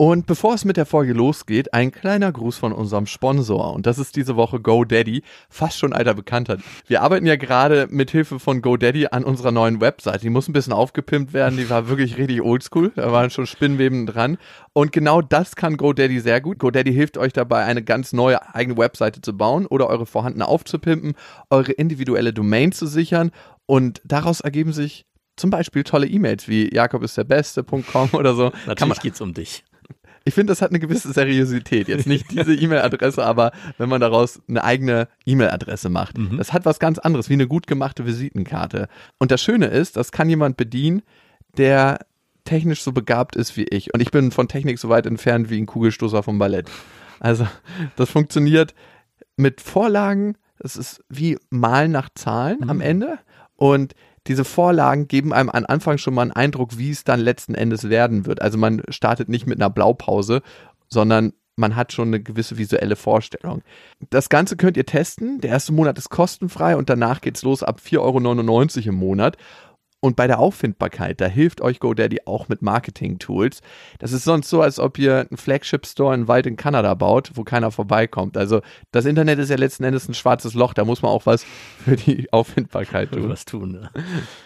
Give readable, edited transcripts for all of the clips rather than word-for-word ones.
Und bevor es mit der Folge losgeht, ein kleiner Gruß von unserem Sponsor. Und das ist diese Woche GoDaddy, fast schon alter Bekannter. Wir arbeiten ja gerade mit Hilfe von GoDaddy an unserer neuen Website. Die muss ein bisschen aufgepimpt werden, die war wirklich richtig oldschool. Da waren schon Spinnweben dran. Und genau das kann GoDaddy sehr gut. GoDaddy hilft euch dabei, eine ganz neue eigene Webseite zu bauen oder eure vorhandene aufzupimpen, eure individuelle Domain zu sichern. Und daraus ergeben sich zum Beispiel tolle E-Mails wie jakobistderbeste.com oder so. Natürlich geht's um dich. Ich finde, das hat eine gewisse Seriosität. Jetzt nicht diese E-Mail-Adresse, aber wenn man daraus eine eigene E-Mail-Adresse macht. Das hat was ganz anderes, wie eine gut gemachte Visitenkarte. Und das Schöne ist, das kann jemand bedienen, der technisch so begabt ist wie ich. Und ich bin von Technik so weit entfernt wie ein Kugelstoßer vom Ballett. Also das funktioniert mit Vorlagen. Es ist wie Malen nach Zahlen am Ende. Und diese Vorlagen geben einem am Anfang schon mal einen Eindruck, wie es dann letzten Endes werden wird. Also man startet nicht mit einer Blaupause, sondern man hat schon eine gewisse visuelle Vorstellung. Das Ganze könnt ihr testen. Der erste Monat ist kostenfrei und danach geht's los ab 4,99 € im Monat. Und bei der Auffindbarkeit, da hilft euch GoDaddy auch mit Marketing-Tools. Das ist sonst so, als ob ihr einen Flagship-Store in Wald in Kanada baut, wo keiner vorbeikommt. Also das Internet ist ja letzten Endes ein schwarzes Loch, da muss man auch was für die Auffindbarkeit tun. Was tun, ne?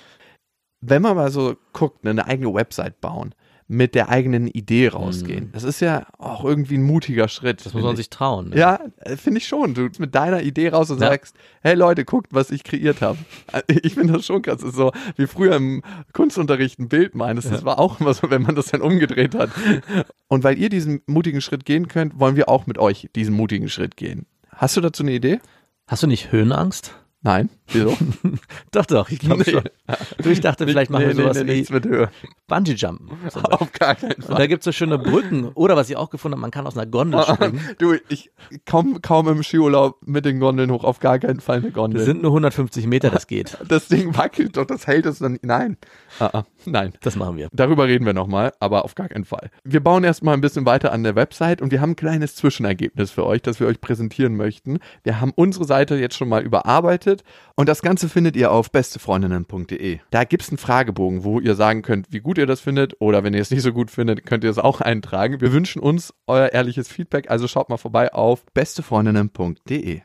Wenn man mal so guckt, eine eigene Website bauen, mit der eigenen Idee rausgehen. Das ist ja auch irgendwie ein mutiger Schritt. Das muss man sich trauen. Ne? Ja, finde ich schon. Du mit deiner Idee raus und sagst, hey Leute, guckt, was ich kreiert habe. Ich finde das schon krass. Das ist so wie früher im Kunstunterricht ein Bild meines. Das war auch immer so, wenn man das dann umgedreht hat. Und weil ihr diesen mutigen Schritt gehen könnt, wollen wir auch mit euch diesen mutigen Schritt gehen. Hast du dazu eine Idee? Hast du nicht Höhenangst? Nein, wieso? Doch, ich glaube schon. Du, ich dachte, vielleicht machen wir sowas wie mit Höhe. Bungee-Jumpen. Auf gar keinen Fall. Und da gibt es so schöne Brücken. Oder was ich auch gefunden habe, man kann aus einer Gondel springen. Du, ich komme kaum im Skiurlaub mit den Gondeln hoch. Auf gar keinen Fall eine Gondel. Das sind nur 150 Meter, das geht. Das Ding wackelt doch, das hält es dann. Nein. Nein. Das machen wir. Darüber reden wir nochmal, aber auf gar keinen Fall. Wir bauen erstmal ein bisschen weiter an der Website und wir haben ein kleines Zwischenergebnis für euch, das wir euch präsentieren möchten. Wir haben unsere Seite jetzt schon mal überarbeitet und das Ganze findet ihr auf bestefreundinnen.de. Da gibt es einen Fragebogen, wo ihr sagen könnt, wie gut ihr das findet oder wenn ihr es nicht so gut findet, könnt ihr es auch eintragen. Wir wünschen uns euer ehrliches Feedback, also schaut mal vorbei auf bestefreundinnen.de.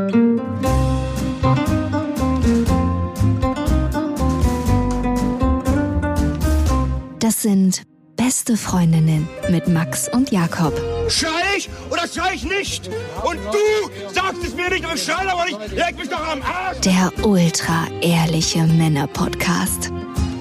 Das sind Beste Freundinnen mit Max und Jakob. Schrei ich oder schrei ich nicht? Und du sagst es mir nicht und schrei aber nicht. Leg mich doch am Arsch. Der ultra-ehrliche Männer-Podcast.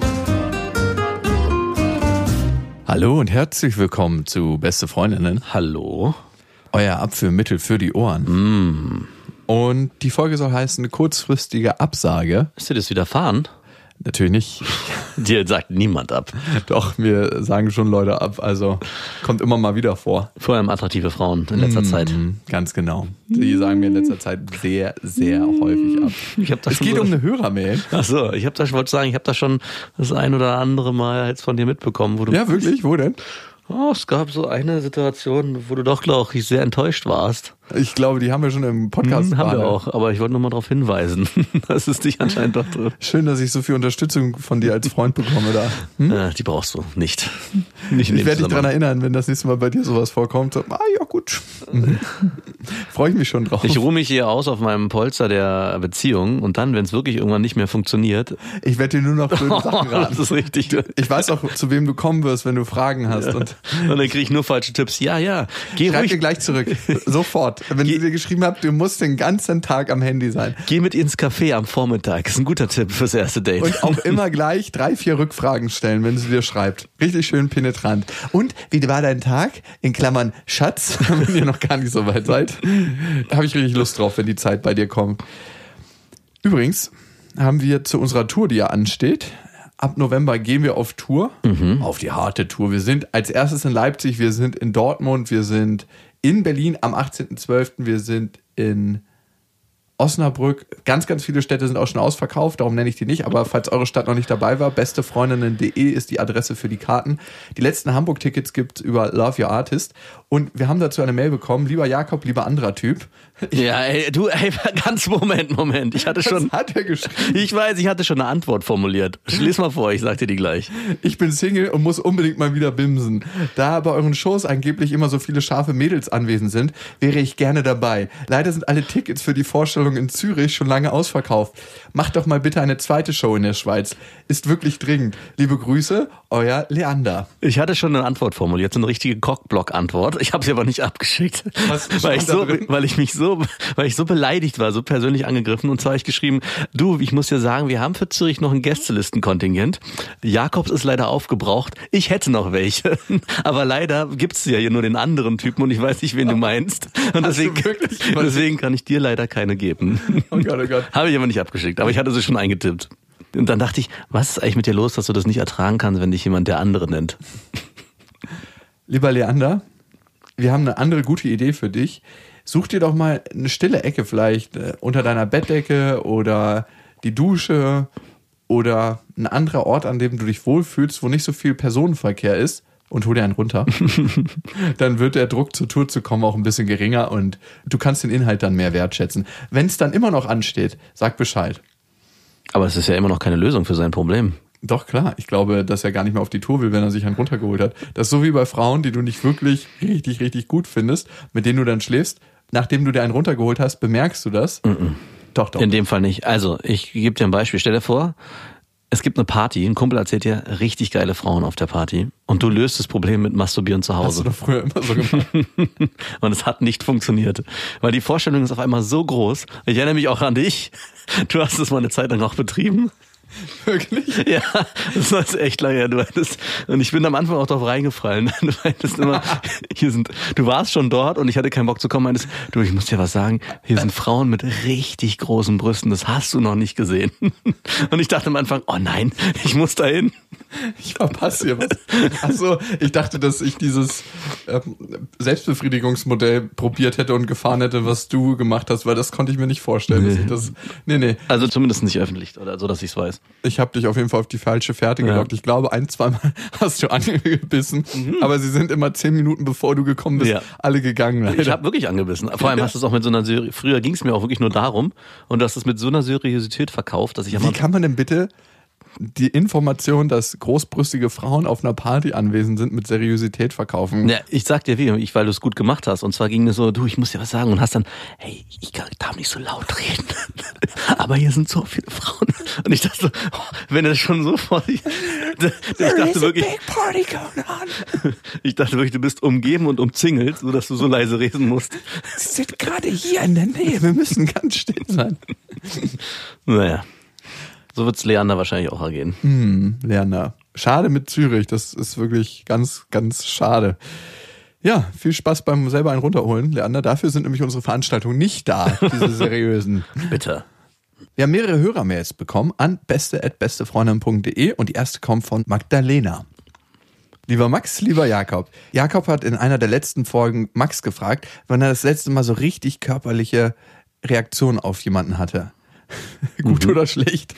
Hallo und herzlich willkommen zu Beste Freundinnen. Hallo. Euer Abführmittel für die Ohren. Und die Folge soll heißen kurzfristige Absage. Ist dir das widerfahren? Natürlich nicht. Dir sagt niemand ab. Doch, wir sagen schon Leute ab. Also kommt immer mal wieder vor. Vor allem attraktive Frauen in letzter Zeit. Ganz genau. Die sagen mir in letzter Zeit sehr, sehr häufig ab. Es geht um eine Hörermail. Achso, ich wollte sagen, ich habe da schon das ein oder andere Mal jetzt von dir mitbekommen. Wo du Ja, wirklich? Wo denn? Oh, es gab so eine Situation, wo du doch, glaube ich, sehr enttäuscht warst. Ich glaube, die haben wir schon im Podcast. Haben wir auch, aber ich wollte nur mal darauf hinweisen, dass es dich anscheinend doch trifft. Schön, dass ich so viel Unterstützung von dir als Freund bekomme da. Die brauchst du nicht. Ich werde dich daran erinnern, wenn das nächste Mal bei dir sowas vorkommt. So, ja gut. Freue ich mich schon drauf. Ich ruhe mich hier aus auf meinem Polster der Beziehung und dann, wenn es wirklich irgendwann nicht mehr funktioniert. Ich werde dir nur noch blöde Sachen raten. Das ist richtig. Ich weiß auch, zu wem du kommen wirst, wenn du Fragen hast. Und dann kriege ich nur falsche Tipps. Ja. Geh Schreib ruhig. dir gleich zurück. Sofort. Wenn sie dir geschrieben habt, du musst den ganzen Tag am Handy sein. Geh mit ihr ins Café am Vormittag. Das ist ein guter Tipp fürs erste Date. Und auch immer gleich 3-4 Rückfragen stellen, wenn sie dir schreibt. Richtig schön penetrant. Und wie war dein Tag? In Klammern Schatz, wenn ihr noch gar nicht so weit seid. Da habe ich richtig Lust drauf, wenn die Zeit bei dir kommt. Übrigens haben wir zu unserer Tour, die ja ansteht, ab November gehen wir auf Tour, auf die harte Tour. Wir sind als erstes in Leipzig, wir sind in Dortmund, wir sind in Berlin am 18.12., wir sind in Osnabrück, ganz, ganz viele Städte sind auch schon ausverkauft, darum nenne ich die nicht, aber falls eure Stadt noch nicht dabei war, bestefreundinnen.de ist die Adresse für die Karten. Die letzten Hamburg-Tickets gibt's über Love Your Artist und wir haben dazu eine Mail bekommen, lieber Jakob, lieber anderer Typ. Ganz Moment. Ich hatte schon. Was hat er geschrieben? Ich weiß, ich hatte schon eine Antwort formuliert. Lies mal vor, ich sag dir die gleich. Ich bin Single und muss unbedingt mal wieder bimsen. Da bei euren Shows angeblich immer so viele scharfe Mädels anwesend sind, wäre ich gerne dabei. Leider sind alle Tickets für die Vorstellung in Zürich schon lange ausverkauft. Macht doch mal bitte eine zweite Show in der Schweiz. Ist wirklich dringend. Liebe Grüße, euer Leander. Ich hatte schon eine Antwort formuliert, so eine richtige Cockblock-Antwort. Ich habe sie aber nicht abgeschickt, weil ich so beleidigt war, so persönlich angegriffen. Und zwar habe ich geschrieben, du, ich muss dir sagen, wir haben für Zürich noch ein Gästelistenkontingent. Jakobs ist leider aufgebraucht. Ich hätte noch welche. Aber leider gibt's ja hier nur den anderen Typen und ich weiß nicht, wen du meinst. Und deswegen kann ich dir leider keine geben. Oh Gott, oh Gott. Habe ich aber nicht abgeschickt, aber ich hatte sie schon eingetippt. Und dann dachte ich, was ist eigentlich mit dir los, dass du das nicht ertragen kannst, wenn dich jemand der andere nennt? Lieber Leander, wir haben eine andere gute Idee für dich. Such dir doch mal eine stille Ecke vielleicht unter deiner Bettdecke oder die Dusche oder ein anderer Ort, an dem du dich wohlfühlst, wo nicht so viel Personenverkehr ist und hol dir einen runter. Dann wird der Druck zur Tour zu kommen auch ein bisschen geringer und du kannst den Inhalt dann mehr wertschätzen. Wenn es dann immer noch ansteht, sag Bescheid. Aber es ist ja immer noch keine Lösung für sein Problem. Doch, klar. Ich glaube, dass er gar nicht mehr auf die Tour will, wenn er sich einen runtergeholt hat. Das ist so wie bei Frauen, die du nicht wirklich richtig, richtig gut findest, mit denen du dann schläfst. Nachdem du dir einen runtergeholt hast, bemerkst du das? Doch. In dem Fall nicht. Also, ich gebe dir ein Beispiel. Stell dir vor, es gibt eine Party, ein Kumpel erzählt dir, richtig geile Frauen auf der Party und du löst das Problem mit Masturbieren zu Hause. Hast du doch früher immer so gemacht. Und es hat nicht funktioniert, weil die Vorstellung ist auf einmal so groß. Ich erinnere mich auch an dich. Du hast es mal eine Zeit lang auch betrieben. Wirklich? Ja, das war jetzt echt lange her. Und ich bin am Anfang auch drauf reingefallen. Du meintest immer, du warst schon dort und ich hatte keinen Bock zu kommen. Meintest, du, ich muss dir was sagen, hier sind Frauen mit richtig großen Brüsten, das hast du noch nicht gesehen. Und ich dachte am Anfang, oh nein, ich muss da hin. Ich verpasse hier was. Achso, ich dachte, dass ich dieses Selbstbefriedigungsmodell probiert hätte und gefahren hätte, was du gemacht hast, weil das konnte ich mir nicht vorstellen. Nee. Also zumindest nicht öffentlich oder so, dass ich es weiß. Ich habe dich auf jeden Fall auf die falsche Fährte gelockt. Ich glaube, 1-2 Mal hast du angebissen, aber sie sind immer 10 Minuten bevor du gekommen bist, alle gegangen. Leider. Ich habe wirklich angebissen. Vor allem hast du es auch mit so einer früher ging es mir auch wirklich nur darum und du hast es mit so einer Seriosität verkauft, dass ich Wie kann man denn bitte die Information, dass großbrüstige Frauen auf einer Party anwesend sind, mit Seriosität verkaufen? Ja, ich sag dir weil du es gut gemacht hast. Und zwar ging es so, du, ich muss dir was sagen. Und hast dann, hey, ich darf nicht so laut reden. Aber hier sind so viele Frauen. Und ich dachte so, wenn er schon so vor sich... Ich dachte wirklich, big party going on. Ich dachte wirklich, du bist umgeben und umzingelt, sodass du so leise reden musst. Sie sind gerade hier in der Nähe. Wir müssen ganz still sein. Naja. So wird's Leander wahrscheinlich auch ergehen. Leander. Schade mit Zürich, das ist wirklich ganz, ganz schade. Ja, viel Spaß beim selber einen runterholen, Leander. Dafür sind nämlich unsere Veranstaltungen nicht da, diese seriösen. Bitte. Wir haben mehrere Hörermails bekommen an beste@bestefreundin.de und die erste kommt von Magdalena. Lieber Max, lieber Jakob. Jakob hat in einer der letzten Folgen Max gefragt, wann er das letzte Mal so richtig körperliche Reaktionen auf jemanden hatte. Gut oder schlecht?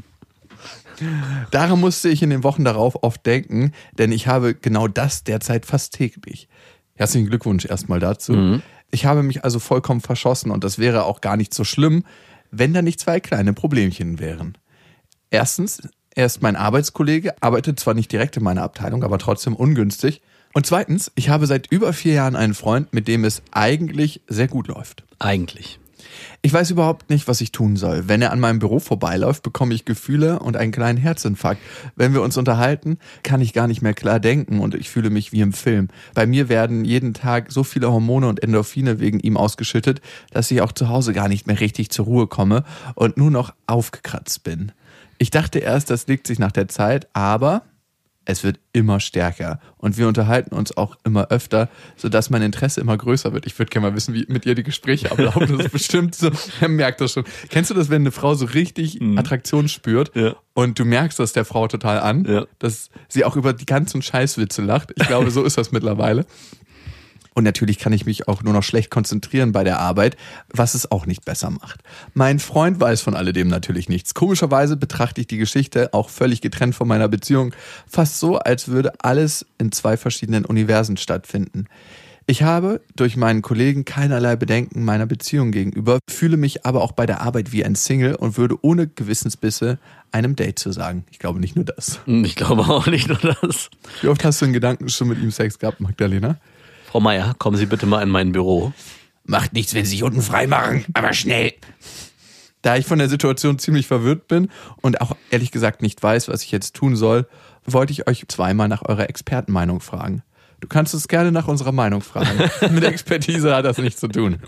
Daran musste ich in den Wochen darauf oft denken, denn ich habe genau das derzeit fast täglich. Herzlichen Glückwunsch erstmal dazu. Ich habe mich also vollkommen verschossen und das wäre auch gar nicht so schlimm, wenn da nicht 2 kleine Problemchen wären. Erstens, er ist mein Arbeitskollege, arbeitet zwar nicht direkt in meiner Abteilung, aber trotzdem ungünstig. Und zweitens, ich habe seit über 4 Jahren einen Freund, mit dem es eigentlich sehr gut läuft. Eigentlich. Ich weiß überhaupt nicht, was ich tun soll. Wenn er an meinem Büro vorbeiläuft, bekomme ich Gefühle und einen kleinen Herzinfarkt. Wenn wir uns unterhalten, kann ich gar nicht mehr klar denken und ich fühle mich wie im Film. Bei mir werden jeden Tag so viele Hormone und Endorphine wegen ihm ausgeschüttet, dass ich auch zu Hause gar nicht mehr richtig zur Ruhe komme und nur noch aufgekratzt bin. Ich dachte erst, das legt sich nach der Zeit, aber es wird immer stärker und wir unterhalten uns auch immer öfter, sodass mein Interesse immer größer wird. Ich würde gerne mal wissen, wie mit ihr die Gespräche ablaufen. Das ist bestimmt so, er merkt das schon. Kennst du das, wenn eine Frau so richtig Attraktion spürt und du merkst das der Frau total an, dass sie auch über die ganzen Scheißwitze lacht? Ich glaube, so ist das mittlerweile. Und natürlich kann ich mich auch nur noch schlecht konzentrieren bei der Arbeit, was es auch nicht besser macht. Mein Freund weiß von alledem natürlich nichts. Komischerweise betrachte ich die Geschichte, auch völlig getrennt von meiner Beziehung, fast so, als würde alles in 2 verschiedenen Universen stattfinden. Ich habe durch meinen Kollegen keinerlei Bedenken meiner Beziehung gegenüber, fühle mich aber auch bei der Arbeit wie ein Single und würde ohne Gewissensbisse einem Date zu sagen. Ich glaube nicht nur das. Ich glaube auch nicht nur das. Wie oft hast du in Gedanken schon mit ihm Sex gehabt, Magdalena? Frau Meier, kommen Sie bitte mal in mein Büro. Macht nichts, wenn Sie sich unten frei machen, aber schnell. Da ich von der Situation ziemlich verwirrt bin und auch ehrlich gesagt nicht weiß, was ich jetzt tun soll, wollte ich euch zweimal nach eurer Expertenmeinung fragen. Du kannst uns gerne nach unserer Meinung fragen. Mit Expertise hat das nichts zu tun.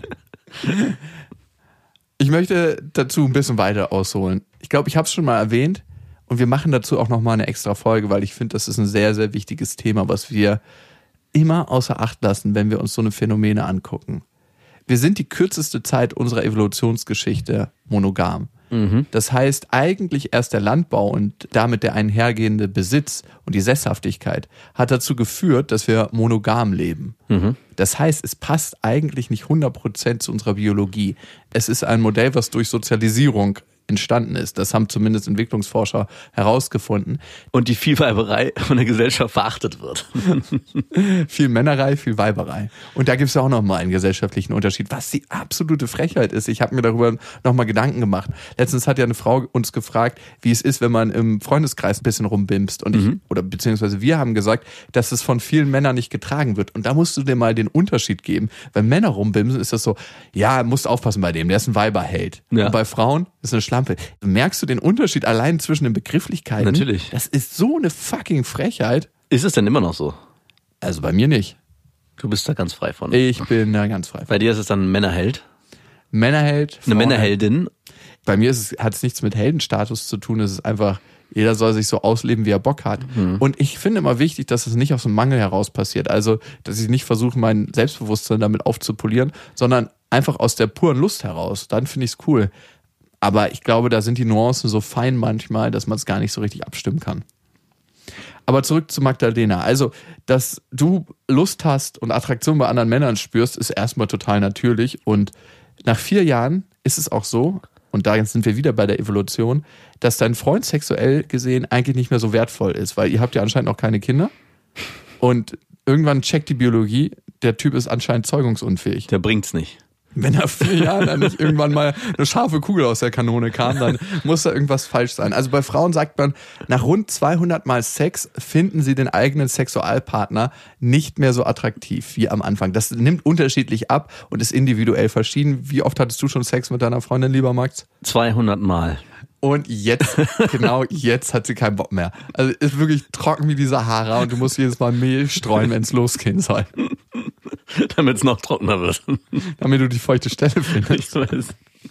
Ich möchte dazu ein bisschen weiter ausholen. Ich glaube, ich habe es schon mal erwähnt und wir machen dazu auch nochmal eine extra Folge, weil ich finde, das ist ein sehr, sehr wichtiges Thema, was wir immer außer Acht lassen, wenn wir uns so eine Phänomene angucken. Wir sind die kürzeste Zeit unserer Evolutionsgeschichte monogam. Das heißt, eigentlich erst der Landbau und damit der einhergehende Besitz und die Sesshaftigkeit hat dazu geführt, dass wir monogam leben. Das heißt, es passt eigentlich nicht 100% zu unserer Biologie. Es ist ein Modell, was durch Sozialisierung entstanden ist. Das haben zumindest Entwicklungsforscher herausgefunden. Und die Vielweiberei von der Gesellschaft verachtet wird. Viel Männerei, viel Weiberei. Und da gibt es ja auch nochmal einen gesellschaftlichen Unterschied, was die absolute Frechheit ist. Ich habe mir darüber nochmal Gedanken gemacht. Letztens hat ja eine Frau uns gefragt, wie es ist, wenn man im Freundeskreis ein bisschen rumbimst. Und beziehungsweise wir haben gesagt, dass es von vielen Männern nicht getragen wird. Und da musst du dir mal den Unterschied geben. Wenn Männer rumbimsen, ist das so, ja, musst aufpassen bei dem, der ist ein Weiberheld. Ja. Und bei Frauen ist eine Schlampe. Merkst du den Unterschied allein zwischen den Begrifflichkeiten? Natürlich. Das ist so eine fucking Frechheit. Ist es denn immer noch so? Also bei mir nicht. Du bist da ganz frei von. Ich bin da ganz frei von. Bei dir ist es dann ein Männerheld? Männerheld. Eine Männerheldin? Bei mir hat es nichts mit Heldenstatus zu tun. Es ist einfach, jeder soll sich so ausleben, wie er Bock hat. Und ich finde immer wichtig, dass es nicht aus dem Mangel heraus passiert. Also, dass ich nicht versuche, mein Selbstbewusstsein damit aufzupolieren, sondern einfach aus der puren Lust heraus. Dann finde ich es cool. Aber ich glaube, da sind die Nuancen so fein manchmal, dass man es gar nicht so richtig abstimmen kann. Aber zurück zu Magdalena. Also, dass du Lust hast und Attraktion bei anderen Männern spürst, ist erstmal total natürlich. Und nach 4 Jahren ist es auch so, und da sind wir wieder bei der Evolution, dass dein Freund sexuell gesehen eigentlich nicht mehr so wertvoll ist, weil ihr habt ja anscheinend noch keine Kinder. Und irgendwann checkt die Biologie, der Typ ist anscheinend zeugungsunfähig. Der bringt's nicht. Wenn nach 4 Jahren dann nicht irgendwann mal eine scharfe Kugel aus der Kanone kam, dann muss da irgendwas falsch sein. Also bei Frauen sagt man, nach rund 200 Mal Sex finden sie den eigenen Sexualpartner nicht mehr so attraktiv wie am Anfang. Das nimmt unterschiedlich ab und ist individuell verschieden. Wie oft hattest du schon Sex mit deiner Freundin, lieber Max? 200 Mal. Und jetzt, genau jetzt hat sie keinen Bock mehr. Also ist wirklich trocken wie die Sahara und du musst jedes Mal Mehl streuen, wenn es losgehen soll. Damit es noch trockener wird. Damit du die feuchte Stelle findest. Ich weiß.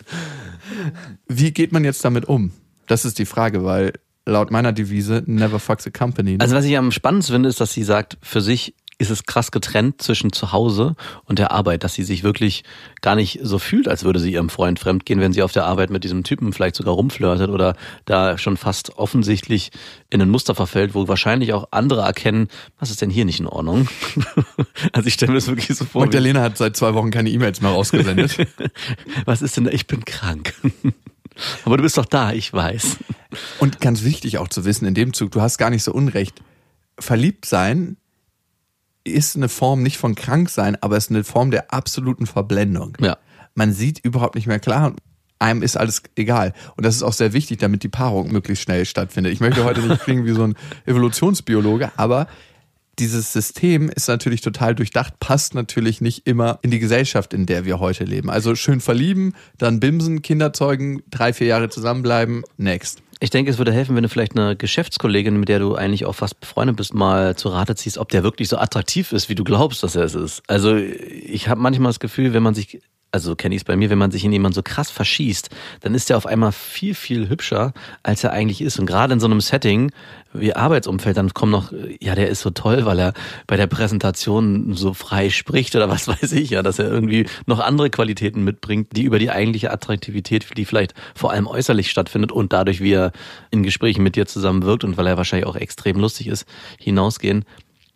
Wie geht man jetzt damit um? Das ist die Frage, weil laut meiner Devise, never fucks a company. Also was ich am spannendsten finde, ist, dass sie sagt, für sich ist es krass getrennt zwischen zu Hause und der Arbeit, dass sie sich wirklich gar nicht so fühlt, als würde sie ihrem Freund fremdgehen, wenn sie auf der Arbeit mit diesem Typen vielleicht sogar rumflirtet oder da schon fast offensichtlich in ein Muster verfällt, wo wahrscheinlich auch andere erkennen, was ist denn hier nicht in Ordnung? Also ich stelle mir das wirklich so vor. Magdalena hat seit 2 Wochen keine E-Mails mehr rausgesendet. Was ist denn da? Ich bin krank. Aber du bist doch da, ich weiß. Und ganz wichtig auch zu wissen in dem Zug, du hast gar nicht so unrecht. Verliebt sein ist eine Form nicht von krank sein, aber es ist eine Form der absoluten Verblendung. Ja. Man sieht überhaupt nicht mehr klar und einem ist alles egal. Und das ist auch sehr wichtig, damit die Paarung möglichst schnell stattfindet. Ich möchte heute nicht klingen wie so ein Evolutionsbiologe, aber dieses System ist natürlich total durchdacht, passt natürlich nicht immer in die Gesellschaft, in der wir heute leben. Also schön verlieben, dann bimsen, Kinder zeugen, 3-4 Jahre zusammenbleiben, next. Ich denke, es würde helfen, wenn du vielleicht eine Geschäftskollegin, mit der du eigentlich auch fast befreundet bist, mal zu Rate ziehst, ob der wirklich so attraktiv ist, wie du glaubst, dass er es ist. Also ich habe manchmal das Gefühl, wenn man sich, also kenne ich es bei mir, wenn man sich in jemanden so krass verschießt, dann ist der auf einmal viel, viel hübscher, als er eigentlich ist. Und gerade in so einem Setting wie Arbeitsumfeld, dann kommt noch, ja, der ist so toll, weil er bei der Präsentation so frei spricht oder was weiß ich, ja, dass er irgendwie noch andere Qualitäten mitbringt, die über die eigentliche Attraktivität, die vielleicht vor allem äußerlich stattfindet und dadurch, wie er in Gesprächen mit dir zusammen wirkt und weil er wahrscheinlich auch extrem lustig ist, hinausgehen.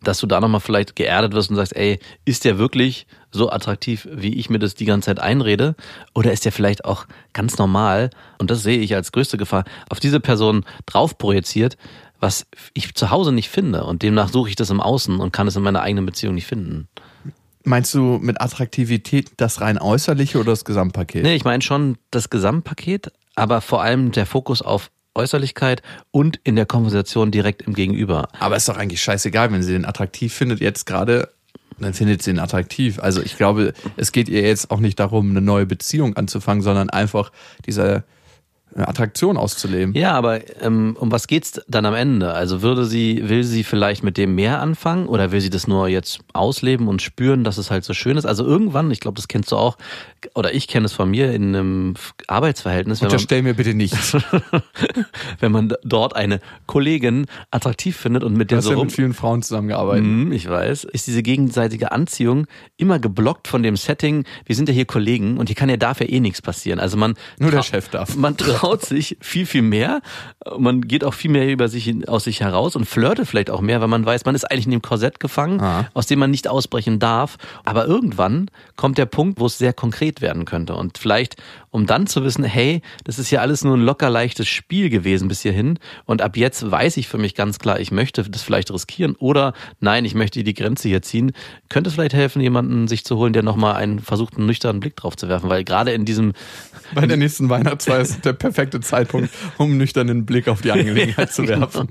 dass du da nochmal vielleicht geerdet wirst und sagst, ey, ist der wirklich so attraktiv, wie ich mir das die ganze Zeit einrede? Oder ist der vielleicht auch ganz normal, und das sehe ich als größte Gefahr, auf diese Person drauf projiziert, was ich zu Hause nicht finde, und demnach suche ich das im Außen und kann es in meiner eigenen Beziehung nicht finden. Meinst du mit Attraktivität das rein Äußerliche oder das Gesamtpaket? Nee, ich meine schon das Gesamtpaket, aber vor allem der Fokus auf Äußerlichkeit und in der Konversation direkt im Gegenüber. Aber ist doch eigentlich scheißegal, wenn sie den attraktiv findet jetzt gerade, dann findet sie ihn attraktiv. Also ich glaube, es geht ihr jetzt auch nicht darum, eine neue Beziehung anzufangen, sondern einfach diese Attraktion auszuleben. Ja, aber um was geht's dann am Ende? Also will sie vielleicht mit dem mehr anfangen oder will sie das nur jetzt ausleben und spüren, dass es halt so schön ist? Also irgendwann, ich glaube, das kennst du auch, oder ich kenne es von mir in einem Arbeitsverhältnis. Unterstell mir bitte nichts. Wenn man dort eine Kollegin attraktiv findet und mit der so mit vielen Frauen zusammengearbeitet. Ich weiß. Ist diese gegenseitige Anziehung immer geblockt von dem Setting, wir sind ja hier Kollegen und darf ja eh nichts passieren. Also nur der Chef darf. Man traut sich viel, viel mehr. Man geht auch viel mehr aus sich heraus und flirtet vielleicht auch mehr, weil man weiß, man ist eigentlich in dem Korsett gefangen, aus dem man nicht ausbrechen darf. Aber irgendwann kommt der Punkt, wo es sehr konkret werden könnte. Und vielleicht, um dann zu wissen, hey, das ist ja alles nur ein locker leichtes Spiel gewesen bis hierhin. Und ab jetzt weiß ich für mich ganz klar, ich möchte das vielleicht riskieren oder nein, ich möchte die Grenze hier ziehen. Könnte es vielleicht helfen, jemanden sich zu holen, der nochmal versucht, einen nüchternen Blick drauf zu werfen. Weil gerade in diesem... Bei der nächsten Weihnachtsfeier ist der perfekte Zeitpunkt, um einen nüchternen Blick auf die Angelegenheit zu werfen.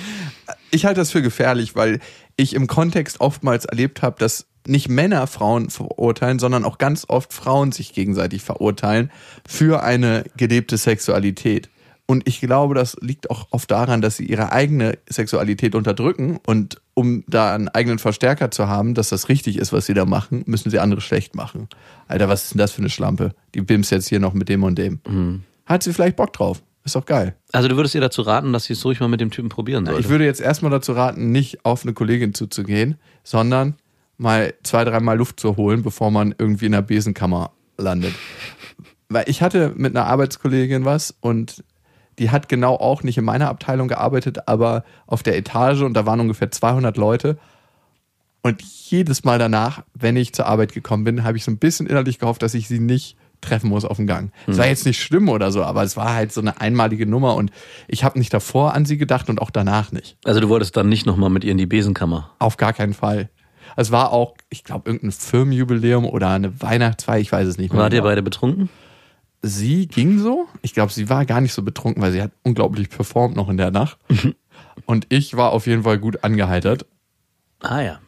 Ich halte das für gefährlich, weil ich im Kontext oftmals erlebt habe, dass nicht Männer Frauen verurteilen, sondern auch ganz oft Frauen sich gegenseitig verurteilen für eine gelebte Sexualität. Und ich glaube, das liegt auch oft daran, dass sie ihre eigene Sexualität unterdrücken und um da einen eigenen Verstärker zu haben, dass das richtig ist, was sie da machen, müssen sie andere schlecht machen. Alter, was ist denn das für eine Schlampe? Die bimst jetzt hier noch mit dem und dem. Hat sie vielleicht Bock drauf? Ist doch geil. Also du würdest ihr dazu raten, dass sie es ruhig mal mit dem Typen probieren sollte? Ich würde jetzt erstmal dazu raten, nicht auf eine Kollegin zuzugehen, sondern mal 2-3 Mal Luft zu holen, bevor man irgendwie in der Besenkammer landet. Weil ich hatte mit einer Arbeitskollegin was und die hat genau auch nicht in meiner Abteilung gearbeitet, aber auf der Etage und da waren ungefähr 200 Leute. Und jedes Mal danach, wenn ich zur Arbeit gekommen bin, habe ich so ein bisschen innerlich gehofft, dass ich sie nicht treffen muss auf dem Gang. Es war jetzt nicht schlimm oder so, aber es war halt so eine einmalige Nummer und ich habe nicht davor an sie gedacht und auch danach nicht. Also du wolltest dann nicht nochmal mit ihr in die Besenkammer? Auf gar keinen Fall. Es war auch, ich glaube, irgendein Firmenjubiläum oder eine Weihnachtsfeier, ich weiß es nicht mehr. Wart ihr beide betrunken? Sie ging so. Ich glaube, sie war gar nicht so betrunken, weil sie hat unglaublich performt noch in der Nacht. Und ich war auf jeden Fall gut angeheitert. Ah ja.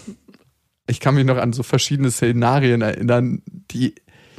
Ich kann mich noch an so verschiedene Szenarien erinnern, die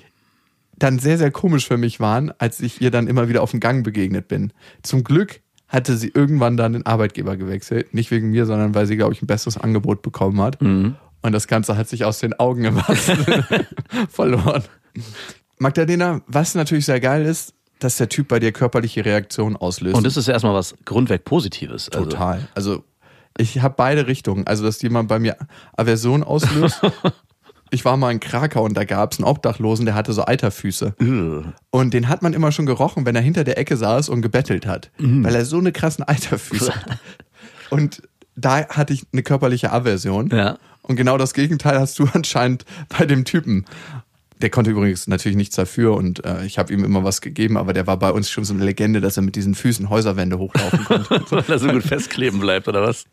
dann sehr, sehr komisch für mich waren, als ich ihr dann immer wieder auf dem Gang begegnet bin. Zum Glück hatte sie irgendwann dann den Arbeitgeber gewechselt. Nicht wegen mir, sondern weil sie, glaube ich, ein besseres Angebot bekommen hat. Und das Ganze hat sich aus den Augen im wahrsten Sinne verloren. Magdalena, was natürlich sehr geil ist, dass der Typ bei dir körperliche Reaktionen auslöst. Und das ist ja erstmal was grundweg Positives. Total. Also ich habe beide Richtungen. Also, dass jemand bei mir Aversion auslöst. Ich war mal in Krakau und da gab es einen Obdachlosen, der hatte so Eiterfüße. Und den hat man immer schon gerochen, wenn er hinter der Ecke saß und gebettelt hat. Weil er so eine krassen Eiterfüße hat. Und da hatte ich eine körperliche Aversion. Ja. Und genau das Gegenteil hast du anscheinend bei dem Typen. Der konnte übrigens natürlich nichts dafür und ich habe ihm immer was gegeben, aber der war bei uns schon so eine Legende, dass er mit diesen Füßen Häuserwände hochlaufen konnte. Weil er so gut festkleben bleibt, oder was?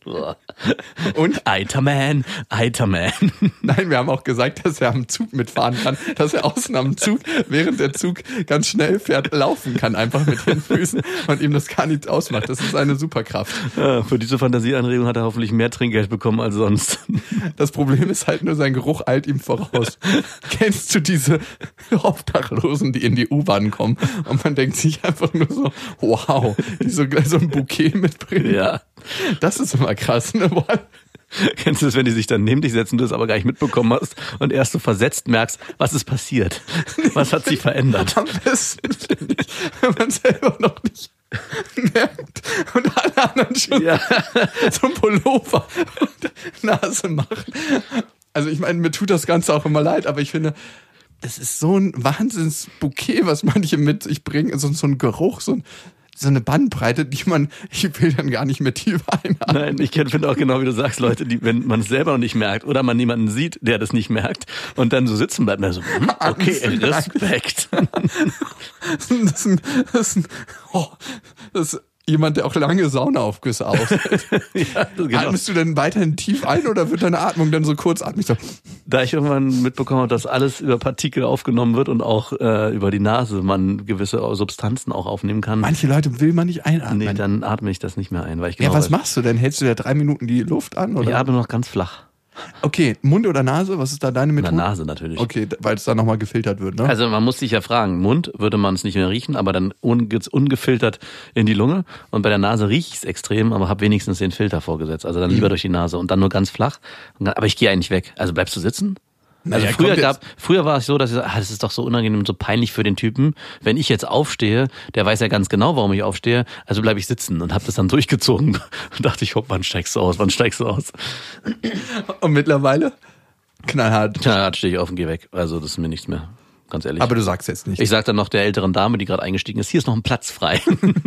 Und? Eiterman. Nein, wir haben auch gesagt, dass er am Zug mitfahren kann, dass er außen am Zug, während der Zug ganz schnell fährt, laufen kann, einfach mit den Füßen und ihm das gar nicht ausmacht. Das ist eine Superkraft. Ja, für diese Fantasieanregung hat er hoffentlich mehr Trinkgeld bekommen als sonst. Das Problem ist halt nur, sein Geruch eilt ihm voraus. Kennst du diese Obdachlosen, die in die U-Bahn kommen und man denkt sich einfach nur so, wow, die so gleich so ein Bouquet mitbringen? Ja. Das ist immer krass, ne? Kennst du das, wenn die sich dann neben dich setzen, du das aber gar nicht mitbekommen hast und erst so versetzt merkst, was ist passiert? Was hat sich verändert? Am besten, wenn man selber noch nicht merkt und alle anderen schon so ein Pullover und Nase machen. Also ich meine, mir tut das Ganze auch immer leid, aber ich finde, das ist so ein Wahnsinnsbouquet, was manche mit sich bringen. So ein Geruch, so eine Bandbreite, ich will dann gar nicht mehr tief einatmen. Nein, ich finde auch genau, wie du sagst, Leute, die, wenn man es selber noch nicht merkt oder man jemanden sieht, der das nicht merkt und dann so sitzen bleibt, man so, okay, Respekt. Das ist jemand, der auch lange Saunaaufgüsse aushält. Ja, genau. Atmest du denn weiterhin tief ein oder wird deine Atmung dann so kurzatmig? So? Da ich irgendwann mitbekommen habe, dass alles über Partikel aufgenommen wird und auch über die Nase man gewisse Substanzen auch aufnehmen kann. Manche Leute will man nicht einatmen. Nee, dann atme ich das nicht mehr ein. Weil ich genau was machst du denn? Hältst du da 3 Minuten die Luft an? Oder? Ich atme noch ganz flach. Okay, Mund oder Nase? Was ist da deine Methode? Na, Nase natürlich. Okay, weil es da nochmal gefiltert wird, ne? Also man muss sich ja fragen, Mund würde man es nicht mehr riechen, aber dann geht's ungefiltert in die Lunge und bei der Nase rieche ich es extrem, aber habe wenigstens den Filter vorgesetzt. Also dann lieber durch die Nase und dann nur ganz flach. Aber ich gehe eigentlich weg. Also bleibst du sitzen? Also früher war es so, dass ich das ist doch so unangenehm und so peinlich für den Typen. Wenn ich jetzt aufstehe, der weiß ja ganz genau, warum ich aufstehe, also bleibe ich sitzen und habe das dann durchgezogen und dachte ich, wann steigst du aus? Und mittlerweile? Knallhart stehe ich auf und gehe weg. Also das ist mir nichts mehr. Ganz ehrlich. Aber du sagst jetzt nicht. Ich sag dann noch der älteren Dame, die gerade eingestiegen ist, hier ist noch ein Platz frei.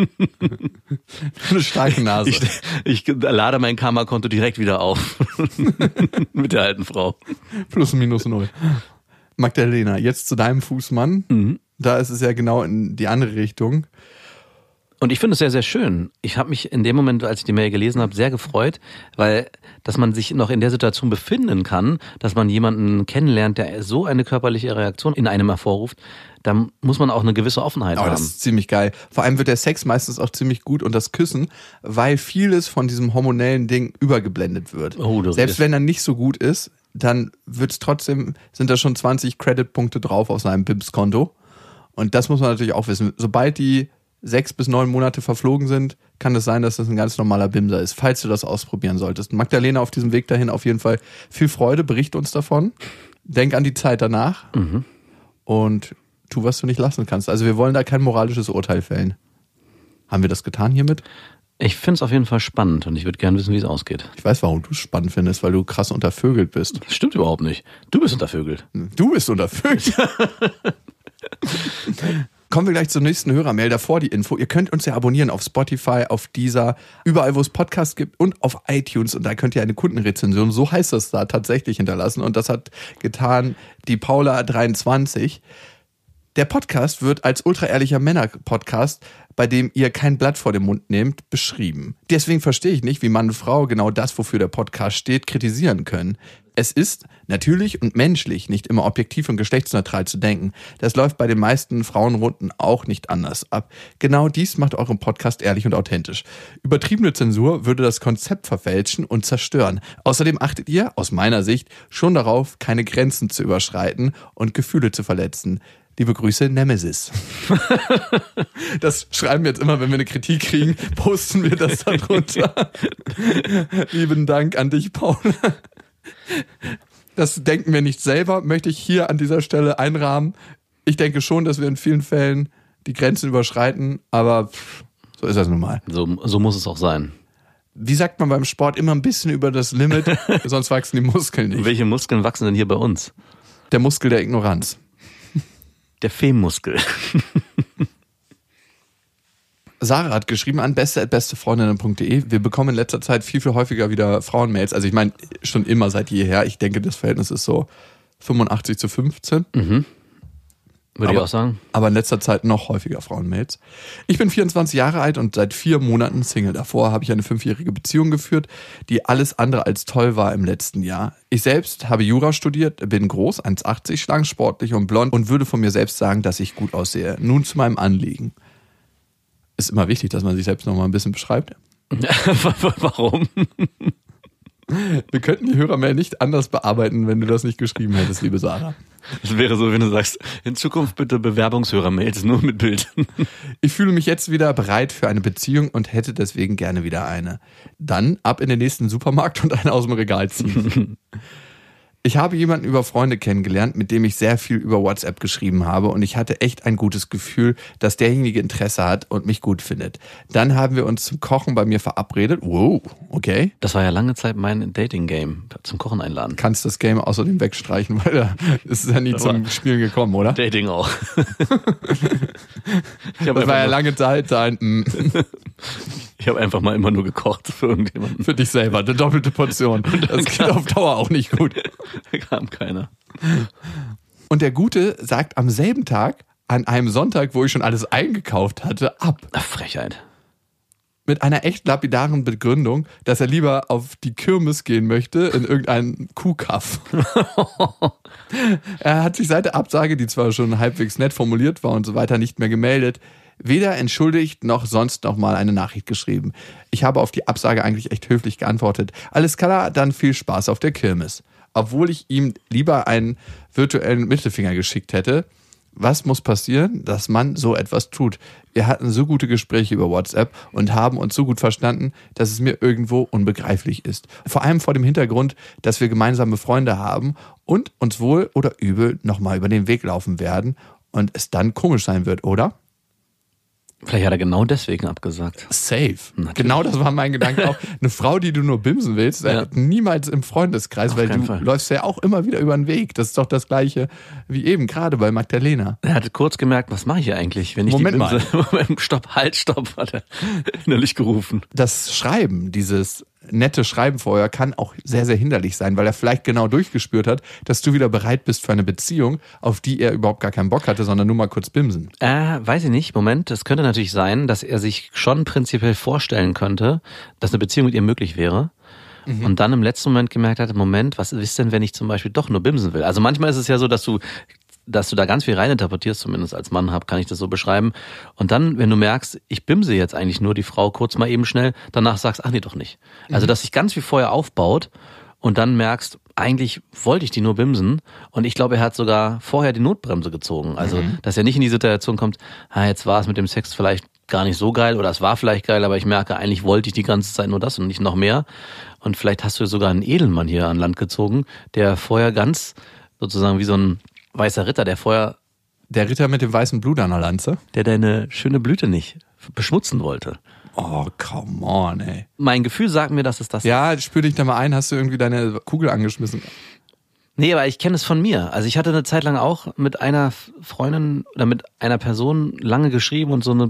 Eine starke Nase. Ich lade mein Karma-Konto direkt wieder auf. Mit der alten Frau. Plus minus 0. Magdalena, jetzt zu deinem Fußmann. Mhm. Da ist es ja genau in die andere Richtung. Und ich finde es sehr, sehr schön. Ich habe mich in dem Moment, als ich die Mail gelesen habe, sehr gefreut, weil dass man sich noch in der Situation befinden kann, dass man jemanden kennenlernt, der so eine körperliche Reaktion in einem hervorruft, da muss man auch eine gewisse Offenheit haben. Das ist ziemlich geil. Vor allem wird der Sex meistens auch ziemlich gut und das Küssen, weil vieles von diesem hormonellen Ding übergeblendet wird. Selbst wenn er nicht so gut ist, dann sind da schon 20 Creditpunkte drauf auf seinem BIMS-Konto. Und das muss man natürlich auch wissen. Sobald die 6 bis 9 Monate verflogen sind, kann es sein, dass das ein ganz normaler Bimser ist, falls du das ausprobieren solltest. Magdalena, auf diesem Weg dahin auf jeden Fall viel Freude, bericht uns davon. Denk an die Zeit danach und tu, was du nicht lassen kannst. Also wir wollen da kein moralisches Urteil fällen. Haben wir das getan hiermit? Ich finde es auf jeden Fall spannend und ich würde gerne wissen, wie es ausgeht. Ich weiß, warum du es spannend findest, weil du krass untervögelt bist. Das stimmt überhaupt nicht. Du bist untervögelt. Du bist untervögelt. Kommen wir gleich zur nächsten Hörermail. Davor die Info. Ihr könnt uns ja abonnieren auf Spotify, auf Deezer, überall, wo es Podcasts gibt und auf iTunes. Und da könnt ihr eine Kundenrezension, so heißt das da, tatsächlich hinterlassen. Und das hat getan die Paula23. Der Podcast wird als ultra-ehrlicher Männer-Podcast, bei dem ihr kein Blatt vor den Mund nehmt, beschrieben. Deswegen verstehe ich nicht, wie Mann und Frau genau das, wofür der Podcast steht, kritisieren können. Es ist natürlich und menschlich nicht immer objektiv und geschlechtsneutral zu denken. Das läuft bei den meisten Frauenrunden auch nicht anders ab. Genau dies macht euren Podcast ehrlich und authentisch. Übertriebene Zensur würde das Konzept verfälschen und zerstören. Außerdem achtet ihr, aus meiner Sicht, schon darauf, keine Grenzen zu überschreiten und Gefühle zu verletzen. Liebe Grüße, Nemesis. Das schreiben wir jetzt immer, wenn wir eine Kritik kriegen, posten wir das darunter. Lieben Dank an dich, Paula. Das denken wir nicht selber, möchte ich hier an dieser Stelle einrahmen. Ich denke schon, dass wir in vielen Fällen die Grenzen überschreiten, aber so ist das nun mal. So muss es auch sein. Wie sagt man beim Sport, immer ein bisschen über das Limit, sonst wachsen die Muskeln nicht. Welche Muskeln wachsen denn hier bei uns? Der Muskel der Ignoranz. Der Femmuskel. Sarah hat geschrieben an beste@bestefreundinnen.de. Wir bekommen in letzter Zeit viel, viel häufiger wieder Frauenmails. Also ich meine, schon immer seit jeher. Ich denke, das Verhältnis ist so 85:15. Würde ich auch sagen. Aber in letzter Zeit noch häufiger Frauenmails. Ich bin 24 Jahre alt und seit 4 Monaten Single. Davor habe ich eine 5-jährige Beziehung geführt, die alles andere als toll war im letzten Jahr. Ich selbst habe Jura studiert, bin groß, 1,80, schlank, sportlich und blond und würde von mir selbst sagen, dass ich gut aussehe. Nun zu meinem Anliegen. Ist immer wichtig, dass man sich selbst noch mal ein bisschen beschreibt. Warum? Wir könnten die Hörermail nicht anders bearbeiten, wenn du das nicht geschrieben hättest, liebe Sarah. Das wäre so, wenn du sagst, in Zukunft bitte Bewerbungshörermails nur mit Bild. Ich fühle mich jetzt wieder bereit für eine Beziehung und hätte deswegen gerne wieder eine. Dann ab in den nächsten Supermarkt und eine aus dem Regal ziehen. Ich habe jemanden über Freunde kennengelernt, mit dem ich sehr viel über WhatsApp geschrieben habe und ich hatte echt ein gutes Gefühl, dass derjenige Interesse hat und mich gut findet. Dann haben wir uns zum Kochen bei mir verabredet. Wow, okay. Das war ja lange Zeit mein Dating-Game, zum Kochen einladen. Kannst das Game außerdem wegstreichen, weil da ist es ja nie zum Spielen gekommen, oder? Dating auch. Das war ja lange Zeit ein Ich habe einfach mal immer nur gekocht für irgendjemanden. Für dich selber, eine doppelte Portion. Das geht auf Dauer auch nicht gut. Da kam keiner. Und der Gute sagt am selben Tag, an einem Sonntag, wo ich schon alles eingekauft hatte, ab. Ach, Frechheit. Mit einer echt lapidaren Begründung, dass er lieber auf die Kirmes gehen möchte, in irgendeinen Kuhkaff. Er hat sich seit der Absage, die zwar schon halbwegs nett formuliert war und so weiter, nicht mehr gemeldet. Weder entschuldigt noch sonst noch mal eine Nachricht geschrieben. Ich habe auf die Absage eigentlich echt höflich geantwortet. Alles klar, dann viel Spaß auf der Kirmes. Obwohl ich ihm lieber einen virtuellen Mittelfinger geschickt hätte. Was muss passieren, dass man so etwas tut? Wir hatten so gute Gespräche über WhatsApp und haben uns so gut verstanden, dass es mir irgendwo unbegreiflich ist. Vor allem vor dem Hintergrund, dass wir gemeinsame Freunde haben und uns wohl oder übel nochmal über den Weg laufen werden und es dann komisch sein wird, oder? Vielleicht hat er genau deswegen abgesagt. Safe. Natürlich. Genau das war mein Gedanke auch. Eine Frau, die du nur bimsen willst, niemals im Freundeskreis, auf weil du Fall. Läufst ja auch immer wieder über den Weg. Das ist doch das Gleiche wie eben, gerade bei Magdalena. Er hatte kurz gemerkt, was mache ich hier eigentlich, wenn ich Moment die Bimse... Moment, Stopp, hat er innerlich gerufen. Das Schreiben, dieses nette Schreiben vorher, kann auch sehr, sehr hinderlich sein, weil er vielleicht genau durchgespürt hat, dass du wieder bereit bist für eine Beziehung, auf die er überhaupt gar keinen Bock hatte, sondern nur mal kurz bimsen. Weiß ich nicht. Moment, es könnte natürlich sein, dass er sich schon prinzipiell vorstellen könnte, dass eine Beziehung mit ihr möglich wäre. Und dann im letzten Moment gemerkt hat, Moment, was ist denn, wenn ich zum Beispiel doch nur bimsen will? Also manchmal ist es ja so, dass du da ganz viel reininterpretierst, zumindest als Mann kann ich das so beschreiben. Und dann, wenn du merkst, ich bimse jetzt eigentlich nur die Frau kurz mal eben schnell, danach sagst, ach nee, doch nicht. Also, dass sich ganz viel vorher aufbaut und dann merkst, eigentlich wollte ich die nur bimsen. Und ich glaube, er hat sogar vorher die Notbremse gezogen. Also, dass er nicht in die Situation kommt, jetzt war es mit dem Sex vielleicht gar nicht so geil oder es war vielleicht geil, aber ich merke, eigentlich wollte ich die ganze Zeit nur das und nicht noch mehr. Und vielleicht hast du sogar einen Edelmann hier an Land gezogen, der vorher ganz sozusagen wie so ein weißer Ritter, der vorher... Der Ritter mit dem weißen Blut an der Lanze? Der deine schöne Blüte nicht beschmutzen wollte. Oh, come on, ey. Mein Gefühl sagt mir, dass es das ist. Ja, spür dich da mal ein, hast du irgendwie deine Kugel angeschmissen? Nee, aber ich kenne es von mir. Also ich hatte eine Zeit lang auch mit einer Freundin oder mit einer Person lange geschrieben und so eine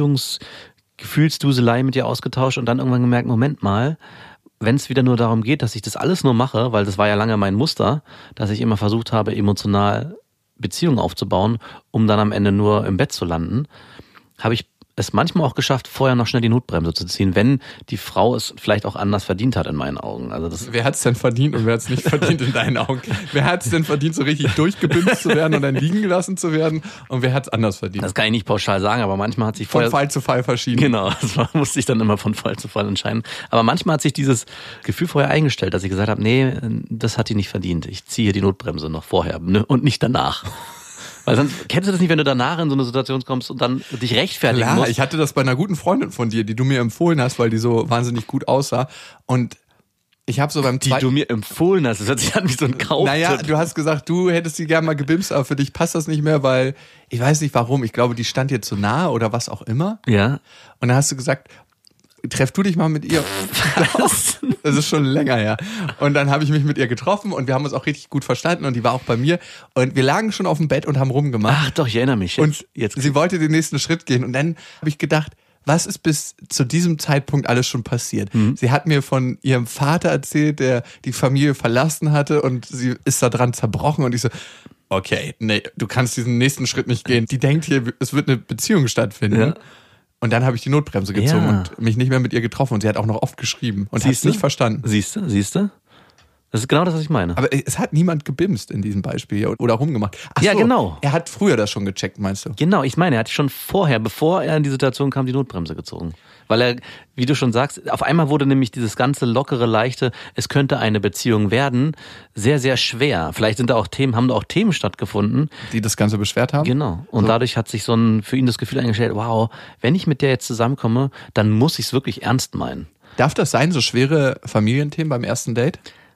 Beziehungsgefühlsduselei mit ihr ausgetauscht und dann irgendwann gemerkt, Moment mal, wenn es wieder nur darum geht, dass ich das alles nur mache, weil das war ja lange mein Muster, dass ich immer versucht habe, emotional Beziehungen aufzubauen, um dann am Ende nur im Bett zu landen, habe ich es manchmal auch geschafft, vorher noch schnell die Notbremse zu ziehen, wenn die Frau es vielleicht auch anders verdient hat in meinen Augen. Also wer hat es denn verdient und wer hat es nicht verdient in deinen Augen? Wer hat es denn verdient, so richtig durchgebimst zu werden und dann liegen gelassen zu werden und wer hat es anders verdient? Das kann ich nicht pauschal sagen, aber manchmal hat sich von Fall zu Fall verschieden. Genau, das musste ich dann immer von Fall zu Fall entscheiden. Aber manchmal hat sich dieses Gefühl vorher eingestellt, dass ich gesagt habe, nee, das hat die nicht verdient. Ich ziehe die Notbremse noch vorher und nicht danach. Weil sonst, kennst du das nicht, wenn du danach in so eine Situation kommst und dann dich rechtfertigen musst? Ich hatte das bei einer guten Freundin von dir, die du mir empfohlen hast, weil die so wahnsinnig gut aussah. Und ich habe so beim zweiten... Die du mir empfohlen hast, das hört sich an wie so ein Kauftipp. Naja, du hast gesagt, du hättest sie gerne mal gebimst, aber für dich passt das nicht mehr, weil, ich weiß nicht warum, ich glaube, die stand dir zu nahe oder was auch immer. Ja. Und dann hast du gesagt, treff du dich mal mit ihr. Was? Das ist schon länger her. Und dann habe ich mich mit ihr getroffen und wir haben uns auch richtig gut verstanden und die war auch bei mir und wir lagen schon auf dem Bett und haben rumgemacht. Ach doch, ich erinnere mich. Jetzt sie wollte den nächsten Schritt gehen und dann habe ich gedacht, was ist bis zu diesem Zeitpunkt alles schon passiert? Sie hat mir von ihrem Vater erzählt, der die Familie verlassen hatte und sie ist da dran zerbrochen und ich so, okay, nee, du kannst diesen nächsten Schritt nicht gehen. Die denkt hier, es wird eine Beziehung stattfinden. Ja. Und dann habe ich die Notbremse gezogen und mich nicht mehr mit ihr getroffen. Und sie hat auch noch oft geschrieben und hat es nicht verstanden. Siehst du? Das ist genau das, was ich meine. Aber es hat niemand gebimst in diesem Beispiel hier oder rumgemacht. Ach ja, so, genau. Er hat früher das schon gecheckt, meinst du? Genau, ich meine, er hat schon vorher, bevor er in die Situation kam, die Notbremse gezogen. Weil er, wie du schon sagst, auf einmal wurde nämlich dieses ganze lockere, leichte, es könnte eine Beziehung werden, sehr, sehr schwer. Vielleicht haben da auch Themen stattgefunden. Die das Ganze beschwert haben? Genau. Und dadurch hat sich für ihn das Gefühl eingestellt, wow, wenn ich mit der jetzt zusammenkomme, dann muss ich es wirklich ernst meinen. Darf das sein, so schwere Familienthemen beim ersten Date?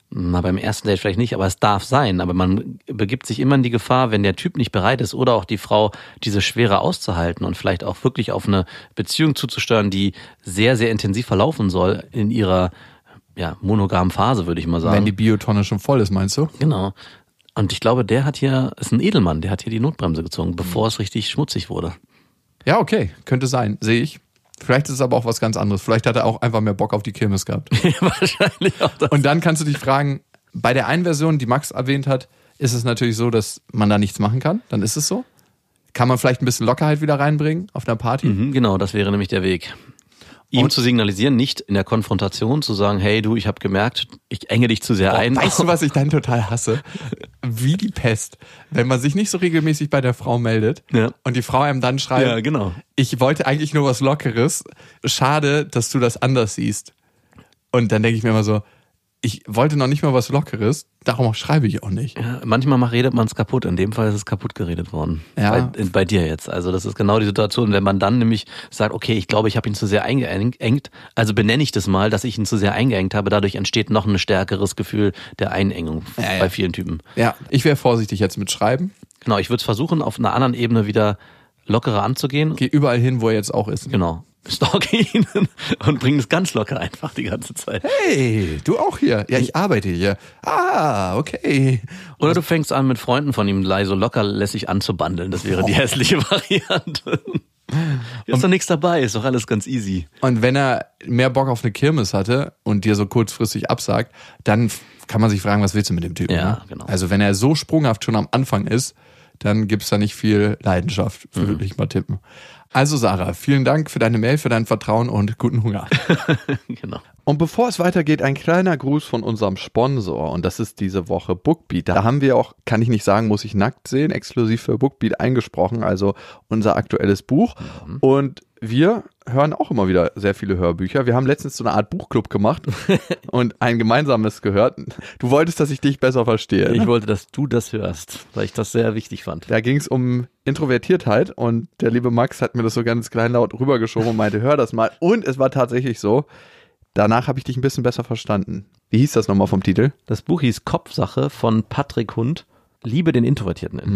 Na, beim ersten Date vielleicht nicht, aber es darf sein. Aber man begibt sich immer in die Gefahr, wenn der Typ nicht bereit ist oder auch die Frau, diese Schwere auszuhalten und vielleicht auch wirklich auf eine Beziehung zuzusteuern, die sehr, sehr intensiv verlaufen soll in ihrer monogamen Phase, würde ich mal sagen. Wenn die Biotonne schon voll ist, meinst du? Genau. Und ich glaube, ist ein Edelmann, der hat hier die Notbremse gezogen, bevor es richtig schmutzig wurde. Ja, okay, könnte sein, sehe ich. Vielleicht ist es aber auch was ganz anderes. Vielleicht hat er auch einfach mehr Bock auf die Kirmes gehabt. Wahrscheinlich auch das. Und dann kannst du dich fragen, bei der einen Version, die Max erwähnt hat, ist es natürlich so, dass man da nichts machen kann. Dann ist es so. Kann man vielleicht ein bisschen Lockerheit wieder reinbringen auf einer Party? Genau, das wäre nämlich der Weg. Ihm zu signalisieren, nicht in der Konfrontation zu sagen, hey du, ich habe gemerkt, ich enge dich zu sehr ein. Weißt du, was ich dann total hasse? Wie die Pest. Wenn man sich nicht so regelmäßig bei der Frau meldet und die Frau einem dann schreibt, ja, genau. Ich wollte eigentlich nur was Lockeres, schade, dass du das anders siehst. Und dann denke ich mir immer so, ich wollte noch nicht mal was Lockeres, darum schreibe ich auch nicht. Ja, manchmal redet man es kaputt, in dem Fall ist es kaputt geredet worden. Ja. Bei dir jetzt. Also das ist genau die Situation, wenn man dann nämlich sagt, okay, ich glaube, ich habe ihn zu sehr eingeengt, also benenne ich das mal, dass ich ihn zu sehr eingeengt habe, dadurch entsteht noch ein stärkeres Gefühl der Einengung bei vielen Typen. Ja, ich wäre vorsichtig jetzt mit Schreiben. Genau, ich würde es versuchen, auf einer anderen Ebene wieder lockerer anzugehen. Geh überall hin, wo er jetzt auch ist. Genau. Stalke ihn und bring es ganz locker einfach die ganze Zeit. Hey, du auch hier? Ja, ich arbeite hier. Ah, okay. Oder du fängst an, mit Freunden von ihm so locker lässig anzubandeln. Das wäre die hässliche Variante. Ist doch nichts dabei, ist doch alles ganz easy. Und wenn er mehr Bock auf eine Kirmes hatte und dir so kurzfristig absagt, dann kann man sich fragen, was willst du mit dem Typen? Ja, ne? genau. Also wenn er so sprunghaft schon am Anfang ist, dann gibt's da nicht viel Leidenschaft, würde ich mal tippen. Also Sarah, vielen Dank für deine Mail, für dein Vertrauen und guten Hunger. Genau. Und bevor es weitergeht, ein kleiner Gruß von unserem Sponsor und das ist diese Woche Bookbeat. Da haben wir auch, kann ich nicht sagen, muss ich nackt sehen, exklusiv für Bookbeat eingesprochen, also unser aktuelles Buch. Und wir hören auch immer wieder sehr viele Hörbücher. Wir haben letztens so eine Art Buchclub gemacht und ein gemeinsames gehört. Du wolltest, dass ich dich besser verstehe. Ne? Ich wollte, dass du das hörst, weil ich das sehr wichtig fand. Da ging es um Introvertiertheit und der liebe Max hat mir das so ganz kleinlaut rübergeschoben und meinte, hör das mal. Und es war tatsächlich so, danach habe ich dich ein bisschen besser verstanden. Wie hieß das nochmal vom Titel? Das Buch hieß Kopfsache von Patrick Hund. Liebe den Introvertierten in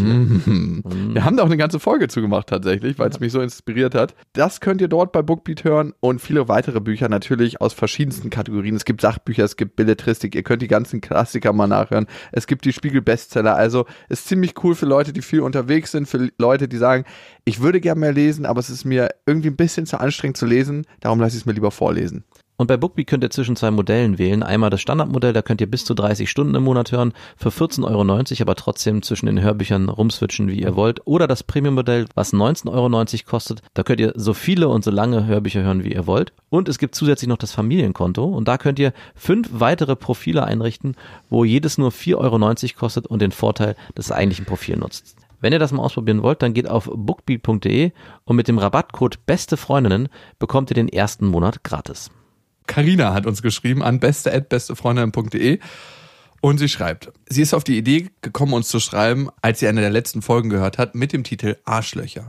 dir. Wir haben da auch eine ganze Folge zugemacht tatsächlich, weil es mich so inspiriert hat. Das könnt ihr dort bei Bookbeat hören und viele weitere Bücher natürlich aus verschiedensten Kategorien. Es gibt Sachbücher, es gibt Belletristik, ihr könnt die ganzen Klassiker mal nachhören. Es gibt die Spiegel-Bestseller, also ist ziemlich cool für Leute, die viel unterwegs sind, für Leute, die sagen, ich würde gerne mehr lesen, aber es ist mir irgendwie ein bisschen zu anstrengend zu lesen, darum lasse ich es mir lieber vorlesen. Und bei Bookbeat könnt ihr zwischen zwei Modellen wählen. Einmal das Standardmodell, da könnt ihr bis zu 30 Stunden im Monat hören, für 14,90 €, aber trotzdem zwischen den Hörbüchern rumswitchen, wie ihr wollt. Oder das Premium-Modell, was 19,90 € kostet. Da könnt ihr so viele und so lange Hörbücher hören, wie ihr wollt. Und es gibt zusätzlich noch das Familienkonto. Und da könnt ihr 5 weitere Profile einrichten, wo jedes nur 4,90 € kostet und den Vorteil des eigentlichen Profils nutzt. Wenn ihr das mal ausprobieren wollt, dann geht auf bookbeat.de und mit dem Rabattcode BesteFreundinnen bekommt ihr den ersten Monat gratis. Carina hat uns geschrieben an beste@bestefreundinnen.de und sie schreibt, sie ist auf die Idee gekommen, uns zu schreiben, als sie eine der letzten Folgen gehört hat, mit dem Titel Arschlöcher.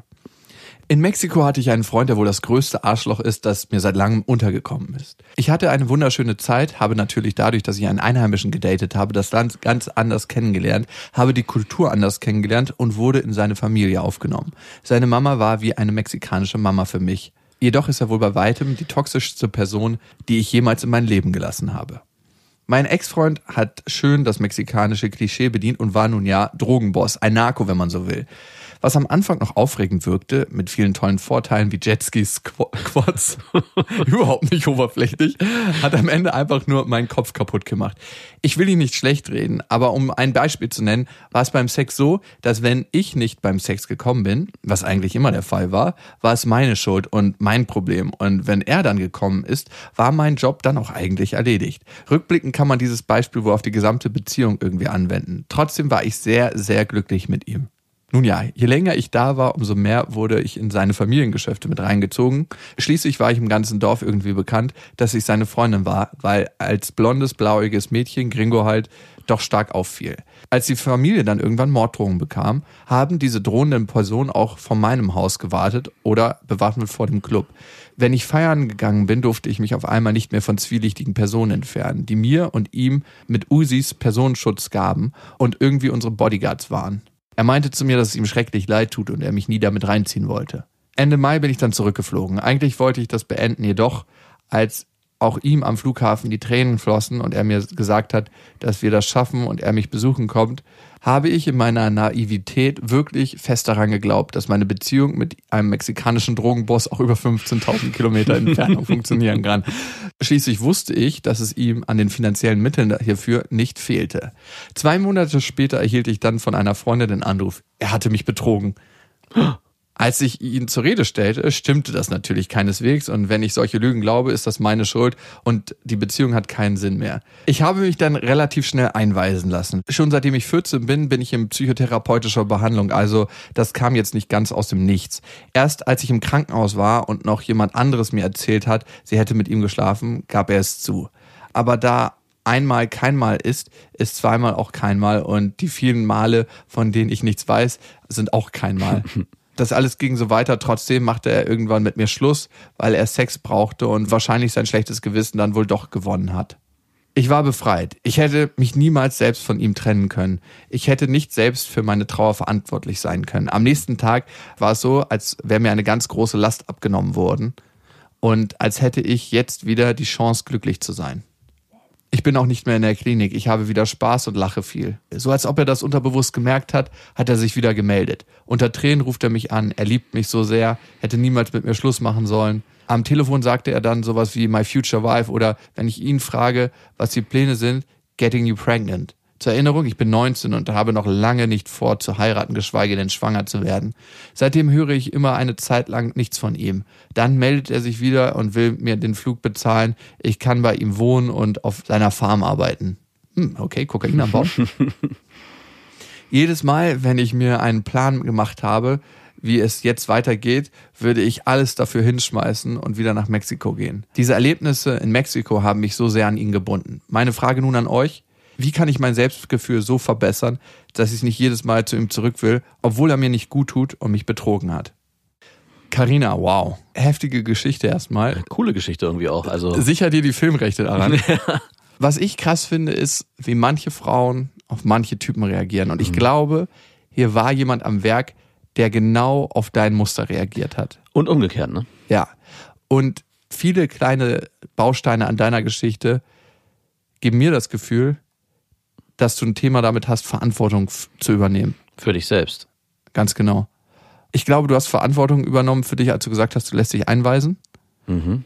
In Mexiko hatte ich einen Freund, der wohl das größte Arschloch ist, das mir seit langem untergekommen ist. Ich hatte eine wunderschöne Zeit, habe natürlich dadurch, dass ich einen Einheimischen gedatet habe, das Land ganz anders kennengelernt, habe die Kultur anders kennengelernt und wurde in seine Familie aufgenommen. Seine Mama war wie eine mexikanische Mama für mich. Jedoch ist er wohl bei weitem die toxischste Person, die ich jemals in mein Leben gelassen habe. Mein Ex-Freund hat schön das mexikanische Klischee bedient und war nun ja Drogenboss, ein Narco, wenn man so will. Was am Anfang noch aufregend wirkte, mit vielen tollen Vorteilen wie Jetskis, Quads, überhaupt nicht oberflächlich, hat am Ende einfach nur meinen Kopf kaputt gemacht. Ich will ihn nicht schlecht reden, aber um ein Beispiel zu nennen, war es beim Sex so, dass wenn ich nicht beim Sex gekommen bin, was eigentlich immer der Fall war es meine Schuld und mein Problem. Und wenn er dann gekommen ist, war mein Job dann auch eigentlich erledigt. Rückblickend kann man dieses Beispiel wohl auf die gesamte Beziehung irgendwie anwenden. Trotzdem war ich sehr, sehr glücklich mit ihm. Nun ja, je länger ich da war, umso mehr wurde ich in seine Familiengeschäfte mit reingezogen. Schließlich war ich im ganzen Dorf irgendwie bekannt, dass ich seine Freundin war, weil als blondes, blauäugiges Mädchen, Gringo halt, doch stark auffiel. Als die Familie dann irgendwann Morddrohungen bekam, haben diese drohenden Personen auch vor meinem Haus gewartet oder bewaffnet vor dem Club. Wenn ich feiern gegangen bin, durfte ich mich auf einmal nicht mehr von zwielichtigen Personen entfernen, die mir und ihm mit Usis Personenschutz gaben und irgendwie unsere Bodyguards waren. Er meinte zu mir, dass es ihm schrecklich leid tut und er mich nie damit reinziehen wollte. Ende Mai bin ich dann zurückgeflogen. Eigentlich wollte ich das beenden, jedoch als auch ihm am Flughafen die Tränen flossen und er mir gesagt hat, dass wir das schaffen und er mich besuchen kommt, habe ich in meiner Naivität wirklich fest daran geglaubt, dass meine Beziehung mit einem mexikanischen Drogenboss auch über 15.000 Kilometer Entfernung funktionieren kann. Schließlich wusste ich, dass es ihm an den finanziellen Mitteln hierfür nicht fehlte. 2 Monate später erhielt ich dann von einer Freundin den Anruf, er hatte mich betrogen. Als ich ihn zur Rede stellte, stimmte das natürlich keineswegs und wenn ich solche Lügen glaube, ist das meine Schuld und die Beziehung hat keinen Sinn mehr. Ich habe mich dann relativ schnell einweisen lassen. Schon seitdem ich 14 bin ich in psychotherapeutischer Behandlung, also das kam jetzt nicht ganz aus dem Nichts. Erst als ich im Krankenhaus war und noch jemand anderes mir erzählt hat, sie hätte mit ihm geschlafen, gab er es zu. Aber da einmal kein Mal ist zweimal auch kein Mal und die vielen Male, von denen ich nichts weiß, sind auch kein Mal. Das alles ging so weiter, trotzdem machte er irgendwann mit mir Schluss, weil er Sex brauchte und wahrscheinlich sein schlechtes Gewissen dann wohl doch gewonnen hat. Ich war befreit. Ich hätte mich niemals selbst von ihm trennen können. Ich hätte nicht selbst für meine Trauer verantwortlich sein können. Am nächsten Tag war es so, als wäre mir eine ganz große Last abgenommen worden und als hätte ich jetzt wieder die Chance, glücklich zu sein. Ich bin auch nicht mehr in der Klinik. Ich habe wieder Spaß und lache viel. So als ob er das unterbewusst gemerkt hat, hat er sich wieder gemeldet. Unter Tränen ruft er mich an. Er liebt mich so sehr, hätte niemals mit mir Schluss machen sollen. Am Telefon sagte er dann sowas wie My Future Wife oder wenn ich ihn frage, was die Pläne sind, Getting You Pregnant. Zur Erinnerung, ich bin 19 und habe noch lange nicht vor, zu heiraten, geschweige denn schwanger zu werden. Seitdem höre ich immer eine Zeit lang nichts von ihm. Dann meldet er sich wieder und will mir den Flug bezahlen. Ich kann bei ihm wohnen und auf seiner Farm arbeiten. Okay, Kokain am Bauch. Jedes Mal, wenn ich mir einen Plan gemacht habe, wie es jetzt weitergeht, würde ich alles dafür hinschmeißen und wieder nach Mexiko gehen. Diese Erlebnisse in Mexiko haben mich so sehr an ihn gebunden. Meine Frage nun an euch: Wie kann ich mein Selbstgefühl so verbessern, dass ich nicht jedes Mal zu ihm zurück will, obwohl er mir nicht gut tut und mich betrogen hat? Carina, wow. Heftige Geschichte erstmal. Coole Geschichte irgendwie auch. Also sicher dir die Filmrechte daran. Was ich krass finde, ist, wie manche Frauen auf manche Typen reagieren. Und ich glaube, hier war jemand am Werk, der genau auf dein Muster reagiert hat. Und umgekehrt, ne? Ja. Und viele kleine Bausteine an deiner Geschichte geben mir das Gefühl, dass du ein Thema damit hast, Verantwortung zu übernehmen. Für dich selbst. Ganz genau. Ich glaube, du hast Verantwortung übernommen für dich, als du gesagt hast, du lässt dich einweisen. Mhm.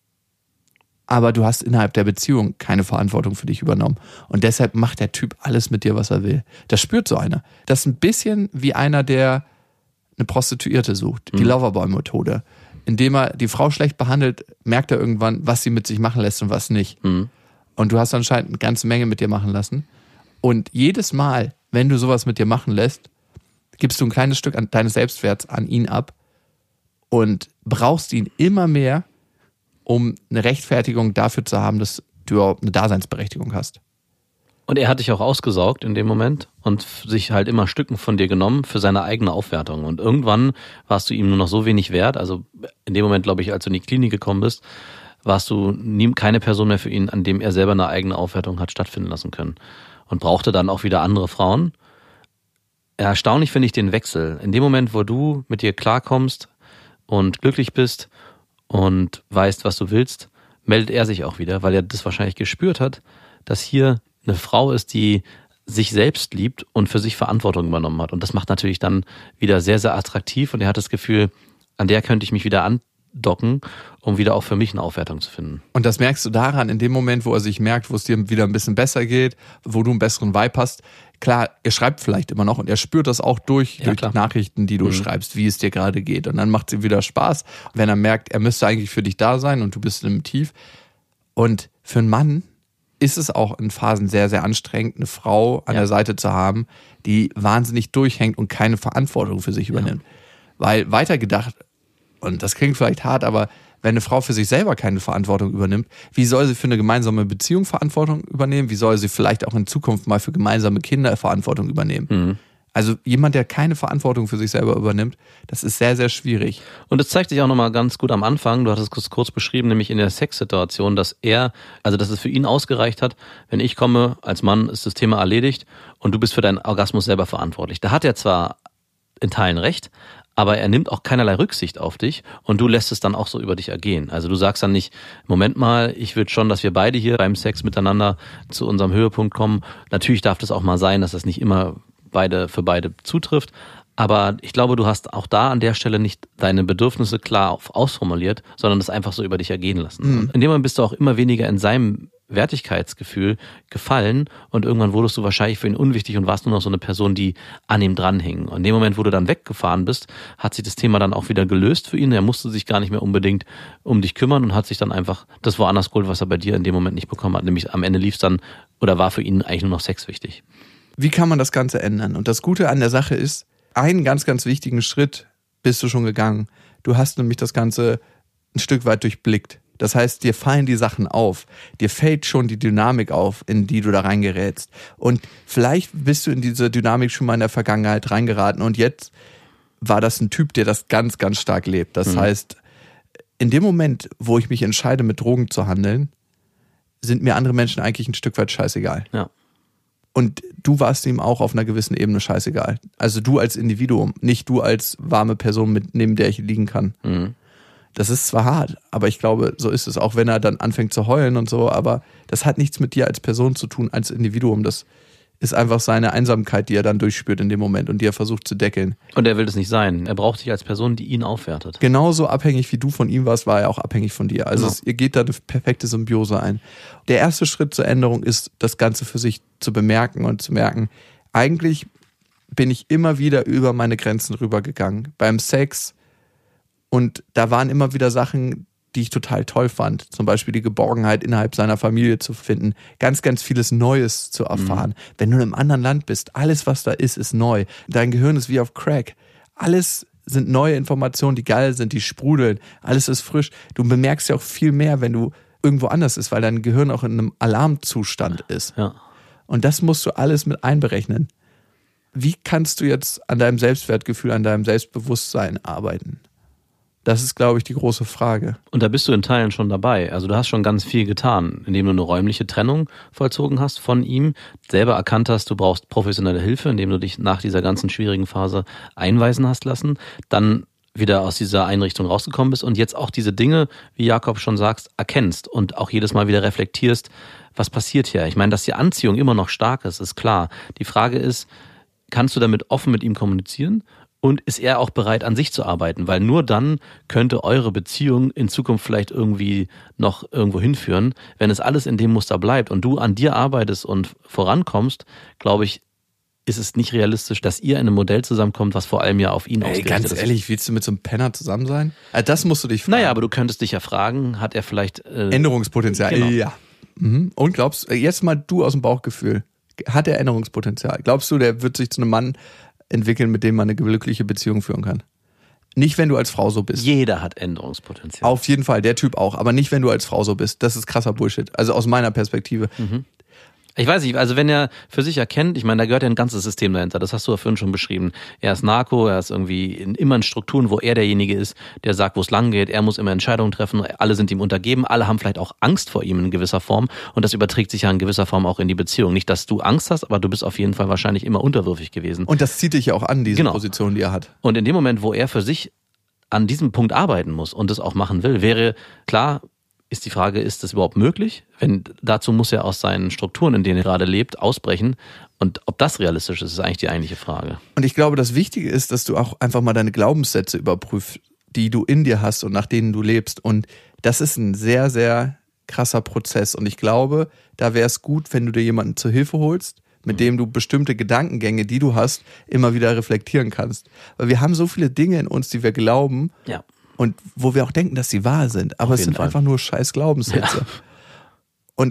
Aber du hast innerhalb der Beziehung keine Verantwortung für dich übernommen. Und deshalb macht der Typ alles mit dir, was er will. Das spürt so einer. Das ist ein bisschen wie einer, der eine Prostituierte sucht. Die Loverboy-Methode. Indem er die Frau schlecht behandelt, merkt er irgendwann, was sie mit sich machen lässt und was nicht. Mhm. Und du hast anscheinend eine ganze Menge mit dir machen lassen. Und jedes Mal, wenn du sowas mit dir machen lässt, gibst du ein kleines Stück deines Selbstwerts an ihn ab und brauchst ihn immer mehr, um eine Rechtfertigung dafür zu haben, dass du überhaupt eine Daseinsberechtigung hast. Und er hat dich auch ausgesaugt in dem Moment und sich halt immer Stücken von dir genommen für seine eigene Aufwertung. Und irgendwann warst du ihm nur noch so wenig wert, also in dem Moment, glaube ich, als du in die Klinik gekommen bist, warst du keine Person mehr für ihn, an dem er selber eine eigene Aufwertung hat stattfinden lassen können. Und brauchte dann auch wieder andere Frauen. Erstaunlich finde ich den Wechsel. In dem Moment, wo du mit dir klarkommst und glücklich bist und weißt, was du willst, meldet er sich auch wieder, weil er das wahrscheinlich gespürt hat, dass hier eine Frau ist, die sich selbst liebt und für sich Verantwortung übernommen hat. Und das macht natürlich dann wieder sehr, sehr attraktiv und er hat das Gefühl, an der könnte ich mich wieder andocken, um wieder auch für mich eine Aufwertung zu finden. Und das merkst du daran, in dem Moment, wo er sich merkt, wo es dir wieder ein bisschen besser geht, wo du einen besseren Vibe hast. Klar, er schreibt vielleicht immer noch und er spürt das auch durch die Nachrichten, die du schreibst, wie es dir gerade geht. Und dann macht es ihm wieder Spaß, wenn er merkt, er müsste eigentlich für dich da sein und du bist im Tief. Und für einen Mann ist es auch in Phasen sehr, sehr anstrengend, eine Frau an der Seite zu haben, die wahnsinnig durchhängt und keine Verantwortung für sich übernimmt. Weil weitergedacht, und das klingt vielleicht hart, aber wenn eine Frau für sich selber keine Verantwortung übernimmt, wie soll sie für eine gemeinsame Beziehung Verantwortung übernehmen? Wie soll sie vielleicht auch in Zukunft mal für gemeinsame Kinder Verantwortung übernehmen? Mhm. Also jemand, der keine Verantwortung für sich selber übernimmt, das ist sehr, sehr schwierig. Und es zeigt sich auch nochmal ganz gut am Anfang, du hattest es kurz beschrieben, nämlich in der Sexsituation, dass es für ihn ausgereicht hat, wenn ich komme als Mann, ist das Thema erledigt und du bist für deinen Orgasmus selber verantwortlich. Da hat er zwar in Teilen recht, aber er nimmt auch keinerlei Rücksicht auf dich und du lässt es dann auch so über dich ergehen. Also du sagst dann nicht, Moment mal, ich will schon, dass wir beide hier beim Sex miteinander zu unserem Höhepunkt kommen. Natürlich darf das auch mal sein, dass das nicht immer für beide zutrifft. Aber ich glaube, du hast auch da an der Stelle nicht deine Bedürfnisse klar ausformuliert, sondern das einfach so über dich ergehen lassen. Mhm. Und in dem Moment bist du auch immer weniger in seinem Wertigkeitsgefühl gefallen und irgendwann wurdest du wahrscheinlich für ihn unwichtig und warst nur noch so eine Person, die an ihm dranhing. Und in dem Moment, wo du dann weggefahren bist, hat sich das Thema dann auch wieder gelöst für ihn. Er musste sich gar nicht mehr unbedingt um dich kümmern und hat sich dann einfach das woanders geholt, was er bei dir in dem Moment nicht bekommen hat. Nämlich am Ende lief es dann oder war für ihn eigentlich nur noch Sex wichtig. Wie kann man das Ganze ändern? Und das Gute an der Sache ist, einen ganz, ganz wichtigen Schritt bist du schon gegangen. Du hast nämlich das Ganze ein Stück weit durchblickt. Das heißt, dir fallen die Sachen auf. Dir fällt schon die Dynamik auf, in die du da reingerätst. Und vielleicht bist du in diese Dynamik schon mal in der Vergangenheit reingeraten und jetzt war das ein Typ, der das ganz, ganz stark lebt. Das heißt, in dem Moment, wo ich mich entscheide, mit Drogen zu handeln, sind mir andere Menschen eigentlich ein Stück weit scheißegal. Ja. Und du warst ihm auch auf einer gewissen Ebene scheißegal. Also du als Individuum, nicht du als warme Person, neben der ich liegen kann. Mhm. Das ist zwar hart, aber ich glaube, so ist es. Auch wenn er dann anfängt zu heulen und so, aber das hat nichts mit dir als Person zu tun, als Individuum. Das ist einfach seine Einsamkeit, die er dann durchspürt in dem Moment und die er versucht zu deckeln. Und er will das nicht sein. Er braucht dich als Person, die ihn aufwertet. Genauso abhängig wie du von ihm warst, war er auch abhängig von dir. Also ihr geht da eine perfekte Symbiose ein. Der erste Schritt zur Änderung ist, das Ganze für sich zu bemerken und zu merken, eigentlich bin ich immer wieder über meine Grenzen rübergegangen. Beim Sex. Und da waren immer wieder Sachen, die ich total toll fand. Zum Beispiel die Geborgenheit innerhalb seiner Familie zu finden. Ganz, ganz vieles Neues zu erfahren. Wenn du in einem anderen Land bist, alles, was da ist neu. Dein Gehirn ist wie auf Crack. Alles sind neue Informationen, die geil sind, die sprudeln. Alles ist frisch. Du bemerkst ja auch viel mehr, wenn du irgendwo anders bist, weil dein Gehirn auch in einem Alarmzustand ist. Ja. Und das musst du alles mit einberechnen. Wie kannst du jetzt an deinem Selbstwertgefühl, an deinem Selbstbewusstsein arbeiten? Das ist, glaube ich, die große Frage. Und da bist du in Teilen schon dabei. Also du hast schon ganz viel getan, indem du eine räumliche Trennung vollzogen hast von ihm, selber erkannt hast, du brauchst professionelle Hilfe, indem du dich nach dieser ganzen schwierigen Phase einweisen hast lassen, dann wieder aus dieser Einrichtung rausgekommen bist und jetzt auch diese Dinge, wie Jakob schon sagst, erkennst und auch jedes Mal wieder reflektierst, was passiert hier? Ich meine, dass die Anziehung immer noch stark ist klar. Die Frage ist, kannst du damit offen mit ihm kommunizieren? Und ist er auch bereit, an sich zu arbeiten? Weil nur dann könnte eure Beziehung in Zukunft vielleicht irgendwie noch irgendwo hinführen. Wenn es alles in dem Muster bleibt und du an dir arbeitest und vorankommst, glaube ich, ist es nicht realistisch, dass ihr in einem Modell zusammenkommt, was vor allem ja auf ihn ausgerichtet ist. Ganz ehrlich, willst du mit so einem Penner zusammen sein? Das musst du dich fragen. Naja, aber du könntest dich ja fragen, hat er vielleicht... Änderungspotenzial, genau. Ja. Und glaubst, jetzt mal du aus dem Bauchgefühl, hat er Änderungspotenzial? Glaubst du, der wird sich zu einem Mann entwickeln, mit dem man eine glückliche Beziehung führen kann? Nicht, wenn du als Frau so bist. Jeder hat Änderungspotenzial. Auf jeden Fall, der Typ auch, aber nicht, wenn du als Frau so bist. Das ist krasser Bullshit. Also aus meiner Perspektive. Ich weiß nicht, also wenn er für sich erkennt, ich meine, da gehört ja ein ganzes System dahinter, das hast du ja vorhin schon beschrieben. Er ist Narko, er ist irgendwie immer in Strukturen, wo er derjenige ist, der sagt, wo es lang geht, er muss immer Entscheidungen treffen, alle sind ihm untergeben, alle haben vielleicht auch Angst vor ihm in gewisser Form und das überträgt sich ja in gewisser Form auch in die Beziehung. Nicht, dass du Angst hast, aber du bist auf jeden Fall wahrscheinlich immer unterwürfig gewesen. Und das zieht dich ja auch an, diese Position, die er hat. Und in dem Moment, wo er für sich an diesem Punkt arbeiten muss und das auch machen will, wäre klar, ist die Frage, ist das überhaupt möglich? Dazu muss er aus seinen Strukturen, in denen er gerade lebt, ausbrechen. Und ob das realistisch ist, ist eigentlich die eigentliche Frage. Und ich glaube, das Wichtige ist, dass du auch einfach mal deine Glaubenssätze überprüfst, die du in dir hast und nach denen du lebst. Und das ist ein sehr, sehr krasser Prozess. Und ich glaube, da wäre es gut, wenn du dir jemanden zur Hilfe holst, mit dem du bestimmte Gedankengänge, die du hast, immer wieder reflektieren kannst. Weil wir haben so viele Dinge in uns, die wir glauben. Ja. Und wo wir auch denken, dass sie wahr sind. Aber es sind einfach nur scheiß Glaubenssätze. Ja. Und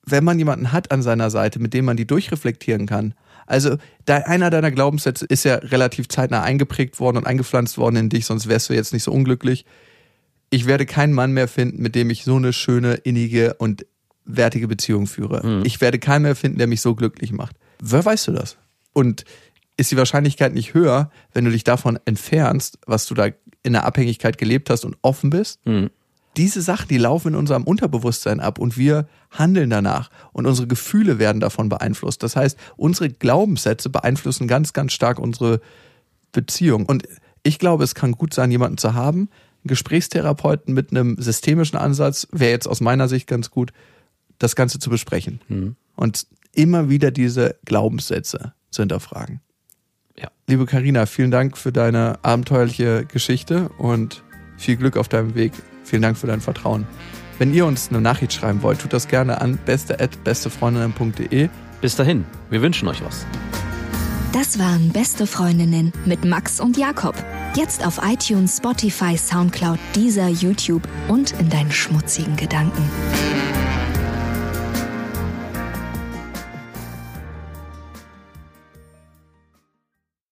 wenn man jemanden hat an seiner Seite, mit dem man die durchreflektieren kann. Also einer deiner Glaubenssätze ist ja relativ zeitnah eingeprägt worden und eingepflanzt worden in dich, sonst wärst du jetzt nicht so unglücklich. Ich werde keinen Mann mehr finden, mit dem ich so eine schöne, innige und wertige Beziehung führe. Ich werde keinen mehr finden, der mich so glücklich macht. Woher weißt du das? Und ist die Wahrscheinlichkeit nicht höher, wenn du dich davon entfernst, was du da in der Abhängigkeit gelebt hast und offen bist? Diese Sachen, die laufen in unserem Unterbewusstsein ab und wir handeln danach und unsere Gefühle werden davon beeinflusst. Das heißt, unsere Glaubenssätze beeinflussen ganz, ganz stark unsere Beziehung. Und ich glaube, es kann gut sein, jemanden zu haben, einen Gesprächstherapeuten mit einem systemischen Ansatz, wäre jetzt aus meiner Sicht ganz gut, das Ganze zu besprechen. Und immer wieder diese Glaubenssätze zu hinterfragen. Ja. Liebe Carina, vielen Dank für deine abenteuerliche Geschichte und viel Glück auf deinem Weg. Vielen Dank für dein Vertrauen. Wenn ihr uns eine Nachricht schreiben wollt, tut das gerne an beste@bestefreundinnen.de. Bis dahin, wir wünschen euch was. Das waren Beste Freundinnen mit Max und Jakob. Jetzt auf iTunes, Spotify, Soundcloud, Deezer, YouTube und in deinen schmutzigen Gedanken.